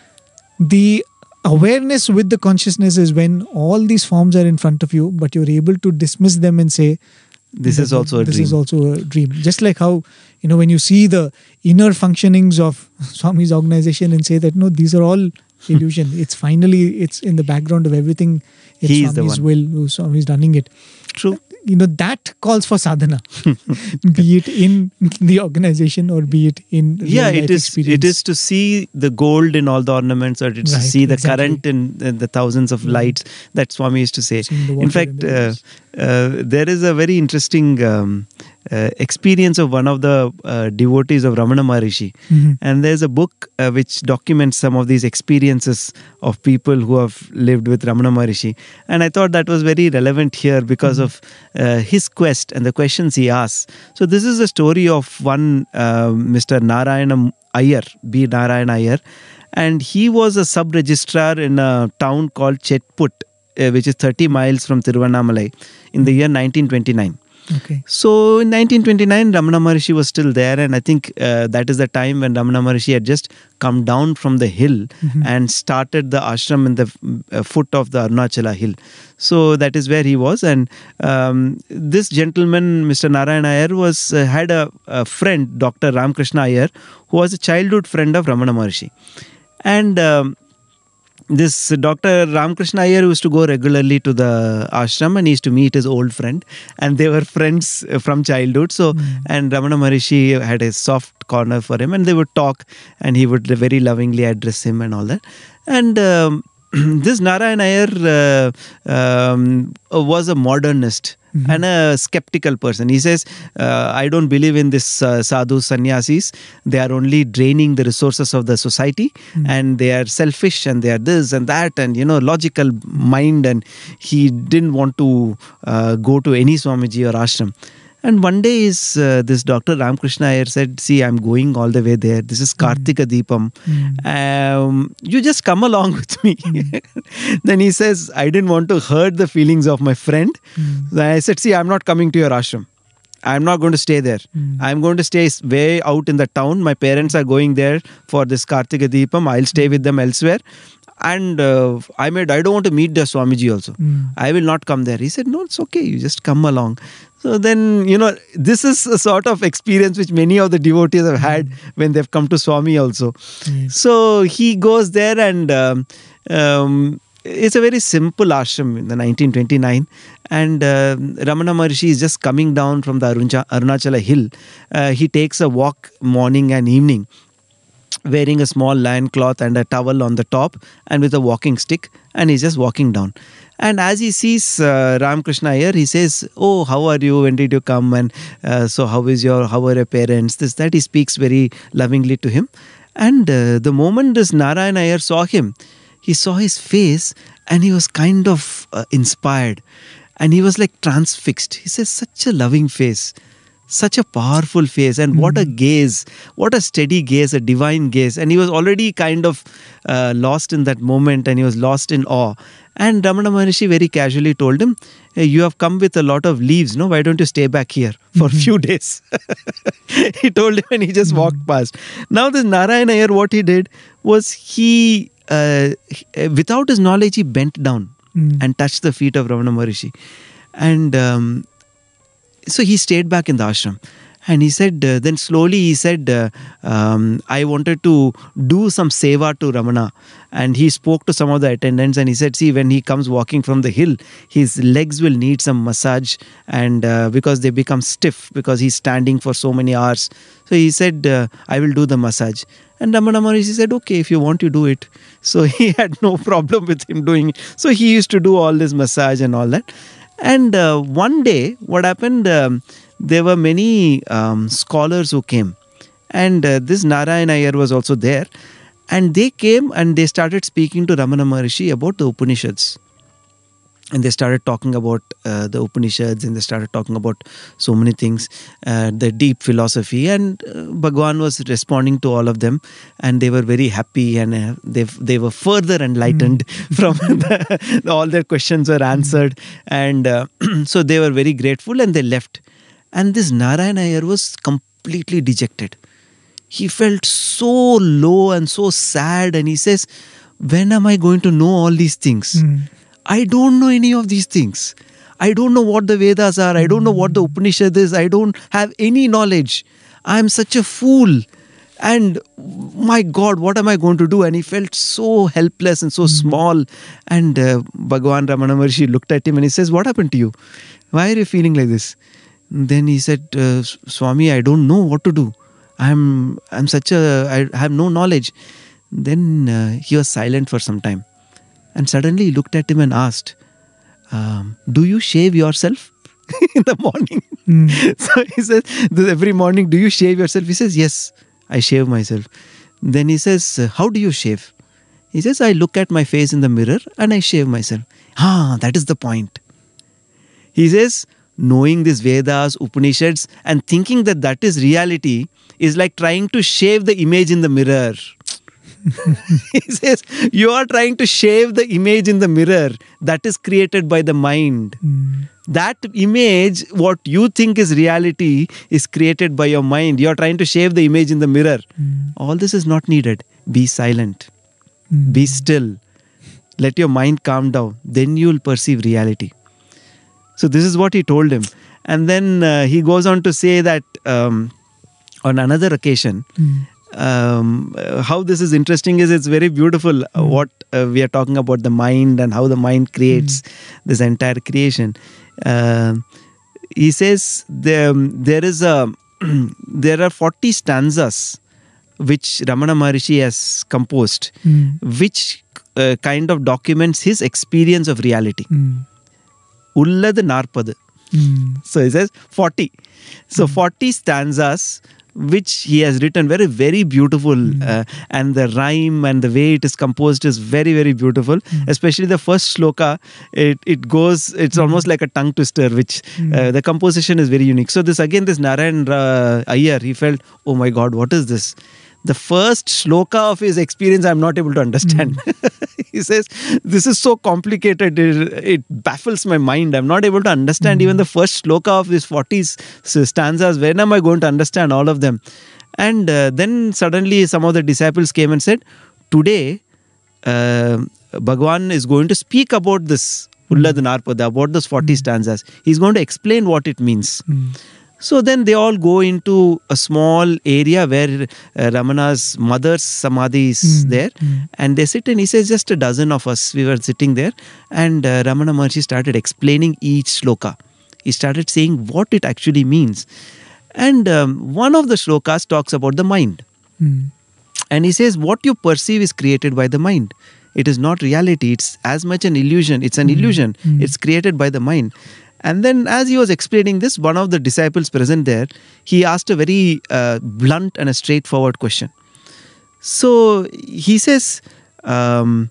The awareness with the consciousness is when all these forms are in front of you, but you're able to dismiss them and say, This that is also a this dream. is also a dream. Just like how, you know, when you see the inner functionings of Swami's organization and say that, no, these are all illusion. It's finally, it's in the background of everything. It's He is the Swami's one. will, who Swami's running it. True. You know, that calls for sadhana, be it in the organization or be it in real Yeah, life it is. experience. It is to see the gold in all the ornaments, or it's Right, to see the exactly. current in, in the thousands of Mm. lights that Swami used to say. Seeing the In water fact, in the uh, rivers. uh, there is a very interesting um, uh, experience of one of the uh, devotees of Ramana Maharishi. Mhm. And there's a book uh, which documents some of these experiences of people who have lived with Ramana Maharishi. And I thought that was very relevant here because of uh, his quest and the questions he asks. So this is a story of one uh, Mister Narayana Iyer, B. Narayana Iyer. And he was a sub-registrar in a town called Chetput, uh, which is thirty miles from Tiruvannamalai in the year nineteen twenty-nine. Okay. So in nineteen twenty-nine, Ramana Maharishi was still there, and I think uh, that is the time when Ramana Maharishi had just come down from the hill Mhm. and started the ashram in the uh, foot of the Arunachala hill. So that is where he was, and um, this gentleman, Mister Narayana Iyer, was uh, had a, a friend, Doctor Ramakrishna Iyer, who was a childhood friend of Ramana Maharishi, and. Um, This Doctor Ramakrishna Iyer used to go regularly to the ashram and he used to meet his old friend, and they were friends from childhood. So, Mm. and Ramana Maharishi had a soft corner for him, and they would talk, and he would very lovingly address him and all that. And um, this Narayana Iyer uh, um, was a modernist. Mhm. And a skeptical person. He says, uh, I don't believe in this uh, sadhu sannyasis. They are only draining the resources of the society, Mm. and they are selfish, and they are this and that, and, you know, logical mind. And he didn't want to uh, go to any Swamiji or ashram. And one day is uh, this Doctor Ramakrishna Iyer said, see, I'm going all the way there. This is Kartika Deepam. Mm. Um, you just come along with me. Mm. Then he says, I didn't want to hurt the feelings of my friend. Mm. Then I said, see, I'm not coming to your ashram. I'm not going to stay there. Mm. I'm going to stay way out in the town. My parents are going there for this Kartika Deepam. I'll stay with them elsewhere. And uh, I made, I don't want to meet the Swamiji also. Mm. I will not come there. He said, no, it's okay. You just come along. So then, you know, this is a sort of experience which many of the devotees have had when they've come to Swami also. Yes. So he goes there and um, um, it's a very simple ashram in the nineteen twenty-nine. And uh, Ramana Maharishi is just coming down from the Aruncha, Arunachala hill. Uh, he takes a walk morning and evening, wearing a small lion cloth and a towel on the top and with a walking stick, and he's just walking down. And as he sees uh, Ramakrishna Iyer, he says, oh, how are you? When did you come? And uh, so how is your, how are your parents? This, that. He speaks very lovingly to him. And uh, the moment this Narayana Iyer saw him, he saw his face and he was kind of uh, inspired. And he was like transfixed. He says, such a loving face. Such a powerful face, and what a gaze, what a steady gaze, a divine gaze. And he was already kind of uh, lost in that moment, and he was lost in awe. And Ramana Maharishi very casually told him, hey, you have come with a lot of leaves, no? Why don't you stay back here for mm-hmm. a few days? He told him, and he just mm-hmm. walked past. Now this Narayana Iyer, what he did was he, uh, without his knowledge, he bent down mm-hmm. and touched the feet of Ramana Maharishi. And um, so he stayed back in the ashram. And he said, uh, then slowly he said, uh, um, I wanted to do some seva to Ramana. And he spoke to some of the attendants and he said, see, when he comes walking from the hill, his legs will need some massage, and uh, because they become stiff because he's standing for so many hours. So he said, uh, I will do the massage. And Ramana Maharishi said, okay, if you want to do it. So he had no problem with him doing it. So he used to do all this massage and all that. And uh, one day, what happened, um, there were many um, scholars who came. And uh, this Narayana Iyer was also there. And they came and they started speaking to Ramana Maharishi about the Upanishads. And they started talking about uh, the Upanishads, and they started talking about so many things, uh, the deep philosophy. And uh, Bhagwan was responding to all of them, and they were very happy, and uh, they they were further enlightened mm. from the, all their questions were answered. And uh, so they were very grateful, and they left. And this Narayana Iyer was completely dejected. He felt so low and so sad, and he says, when am I going to know all these things? Mm. I don't know any of these things. I don't know what the Vedas are. I don't know what the Upanishad is. I don't have any knowledge. I am such a fool. And my God, what am I going to do? And he felt so helpless and so mm-hmm. small. And uh, Bhagwan Ramana Maharishi looked at him and he says, what happened to you? Why are you feeling like this? And then he said, uh, Swami, I don't know what to do. I'm I'm such a, I have no knowledge. Then uh, he was silent for some time. And suddenly he looked at him and asked, um, do you shave yourself in the morning? Mm. So he says, every morning, do you shave yourself? He says, yes, I shave myself. Then he says, how do you shave? He says, I look at my face in the mirror and I shave myself. Ah, that is the point. He says, knowing these Vedas, Upanishads, and thinking that that is reality is like trying to shave the image in the mirror. He says, you are trying to shave the image in the mirror that is created by the mind. Mm. That image, what you think is reality, is created by your mind. You are trying to shave the image in the mirror. Mm. All this is not needed. Be silent. Mm. Be still. Let your mind calm down. Then you will perceive reality. So this is what he told him. And then uh, he goes on to say that um, on another occasion, mm. Um, how this is interesting is it's very beautiful mm. uh, what uh, we are talking about, the mind and how the mind creates mm. this entire creation. Uh, he says there, there is a there are forty stanzas which Ramana Maharishi has composed, mm. which uh, kind of documents his experience of reality. Mm. Ullad Narpad. Mm. So he says forty. So mm. forty stanzas which he has written very, very beautiful. Mm. Uh, and the rhyme and the way it is composed is very, very beautiful. Mm. Especially the first shloka, it, it goes, it's mm. almost like a tongue twister, which mm. uh, the composition is very unique. So this again, this Narayan uh, Iyer, he felt, oh my God, what is this? The first shloka of his experience, I'm not able to understand. Mm. He says, this is so complicated, it, it baffles my mind. I'm not able to understand mm. even the first shloka of these forty stanzas. When am I going to understand all of them? And uh, then suddenly some of the disciples came and said, today, uh, Bhagwan is going to speak about this Ullad Narpada, about those forty mm. stanzas. He's going to explain what it means. Mm. So then they all go into a small area where uh, Ramana's mother's samadhi is mm. there. Mm. And they sit and he says, just a dozen of us, we were sitting there. And uh, Ramana Maharshi started explaining each shloka. He started saying what it actually means. And um, one of the shlokas talks about the mind. Mm. And he says, what you perceive is created by the mind. It is not reality. It's as much an illusion. It's an mm. illusion. Mm. It's created by the mind. And then as he was explaining this, one of the disciples present there, he asked a very uh, blunt and a straightforward question. So he says, um,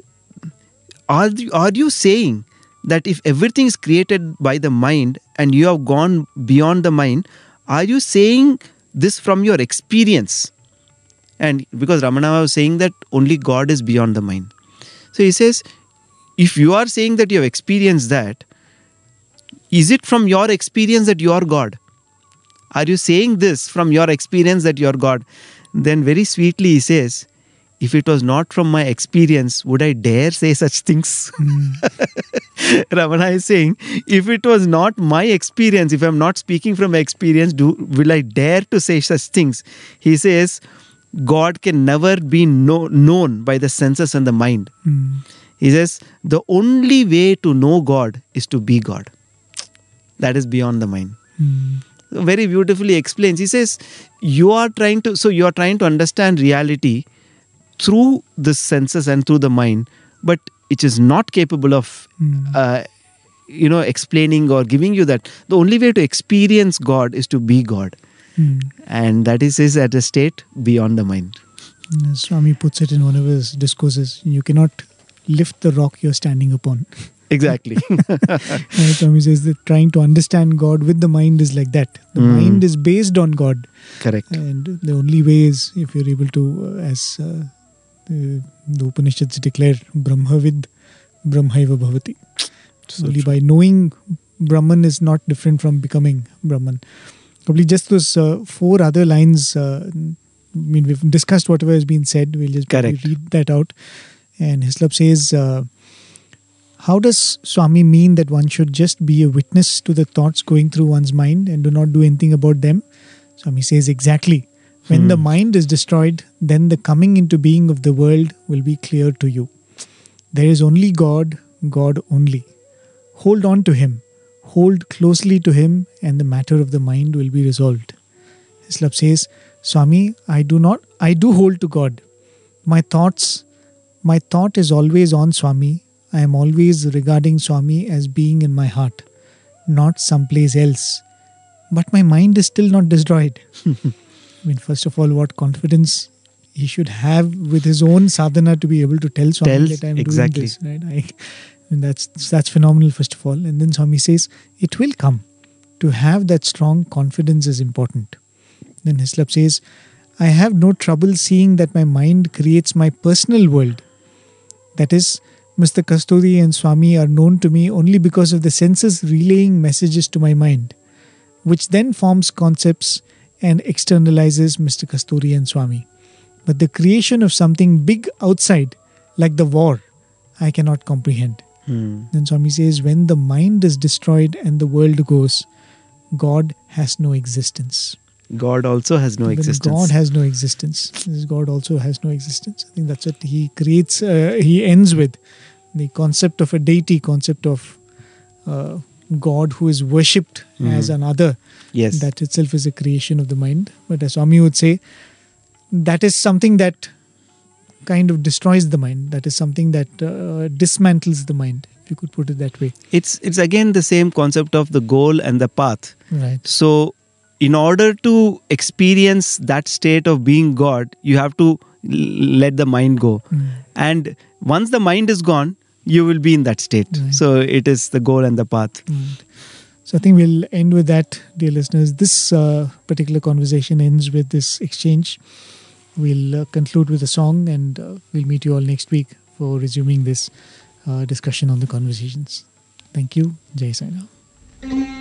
are, are you saying that if everything is created by the mind and you have gone beyond the mind, are you saying this from your experience? And because Ramana was saying that only God is beyond the mind. So he says, if you are saying that you have experienced that, is it from your experience that you are God? Are you saying this from your experience that you are God? Then very sweetly he says, if it was not from my experience, would I dare say such things? Mm. Ramana is saying, if it was not my experience, if I'm not speaking from experience, do will I dare to say such things? He says, God can never be know, known by the senses and the mind. Mm. He says, the only way to know God is to be God. That is beyond the mind. Mm. Very beautifully explains. He says, you are trying to, so you are trying to understand reality through the senses and through the mind, but it is not capable of, mm. uh, you know, explaining or giving you that. The only way to experience God is to be God. Mm. And that is, is at a state beyond the mind. Swami puts it in one of his discourses, you cannot lift the rock you're standing upon. Exactly. Swami says that trying to understand God with the mind is like that. The mm. mind is based on God. Correct. And the only way is if you're able to, uh, as uh, the, the Upanishads declare, Brahmavid Brahmaiva Bhavati. So only true. By knowing Brahman is not different from becoming Brahman. Probably just those uh, four other lines, uh, I mean, we've discussed whatever has been said. We'll just read that out. And Hislop says, uh, how does Swami mean that one should just be a witness to the thoughts going through one's mind and do not do anything about them? Swami says exactly. When hmm. the mind is destroyed, then the coming into being of the world will be clear to you. There is only God, God only. Hold on to Him. Hold closely to Him and the matter of the mind will be resolved. Hislop says, Swami, I do not, I do hold to God. My thoughts, my thought is always on Swami. I am always regarding Swami as being in my heart, not someplace else. But my mind is still not destroyed. I mean, first of all, what confidence he should have with his own sadhana to be able to tell Swami tell, that I am exactly. doing this. Right? I, I mean, that's, that's phenomenal, first of all. And then Swami says, it will come. To have that strong confidence is important. Then Hislop says, I have no trouble seeing that my mind creates my personal world. That is, Mister Kasturi and Swami are known to me only because of the senses relaying messages to my mind, which then forms concepts and externalizes Mister Kasturi and Swami. But the creation of something big outside, like the war, I cannot comprehend. Hmm. Then Swami says, when the mind is destroyed and the world goes, God has no existence. God also has no when existence. God has no existence. God also has no existence. I think that's what he creates, uh, he ends with. The concept of a deity, concept of uh, God who is worshipped mm. as another. Yes. That itself is a creation of the mind. But as Swami would say, that is something that kind of destroys the mind. That is something that uh, dismantles the mind, if you could put it that way. It's it's again the same concept of the goal and the path. Right. So in order to experience that state of being God, you have to l- let the mind go. Mm. And once the mind is gone, you will be in that state. Right. So it is the goal and the path. Right. So I think we'll end with that, dear listeners. This uh, particular conversation ends with this exchange. We'll uh, conclude with a song, and uh, we'll meet you all next week for resuming this uh, discussion on the conversations. Thank you. Jai Sai Ram.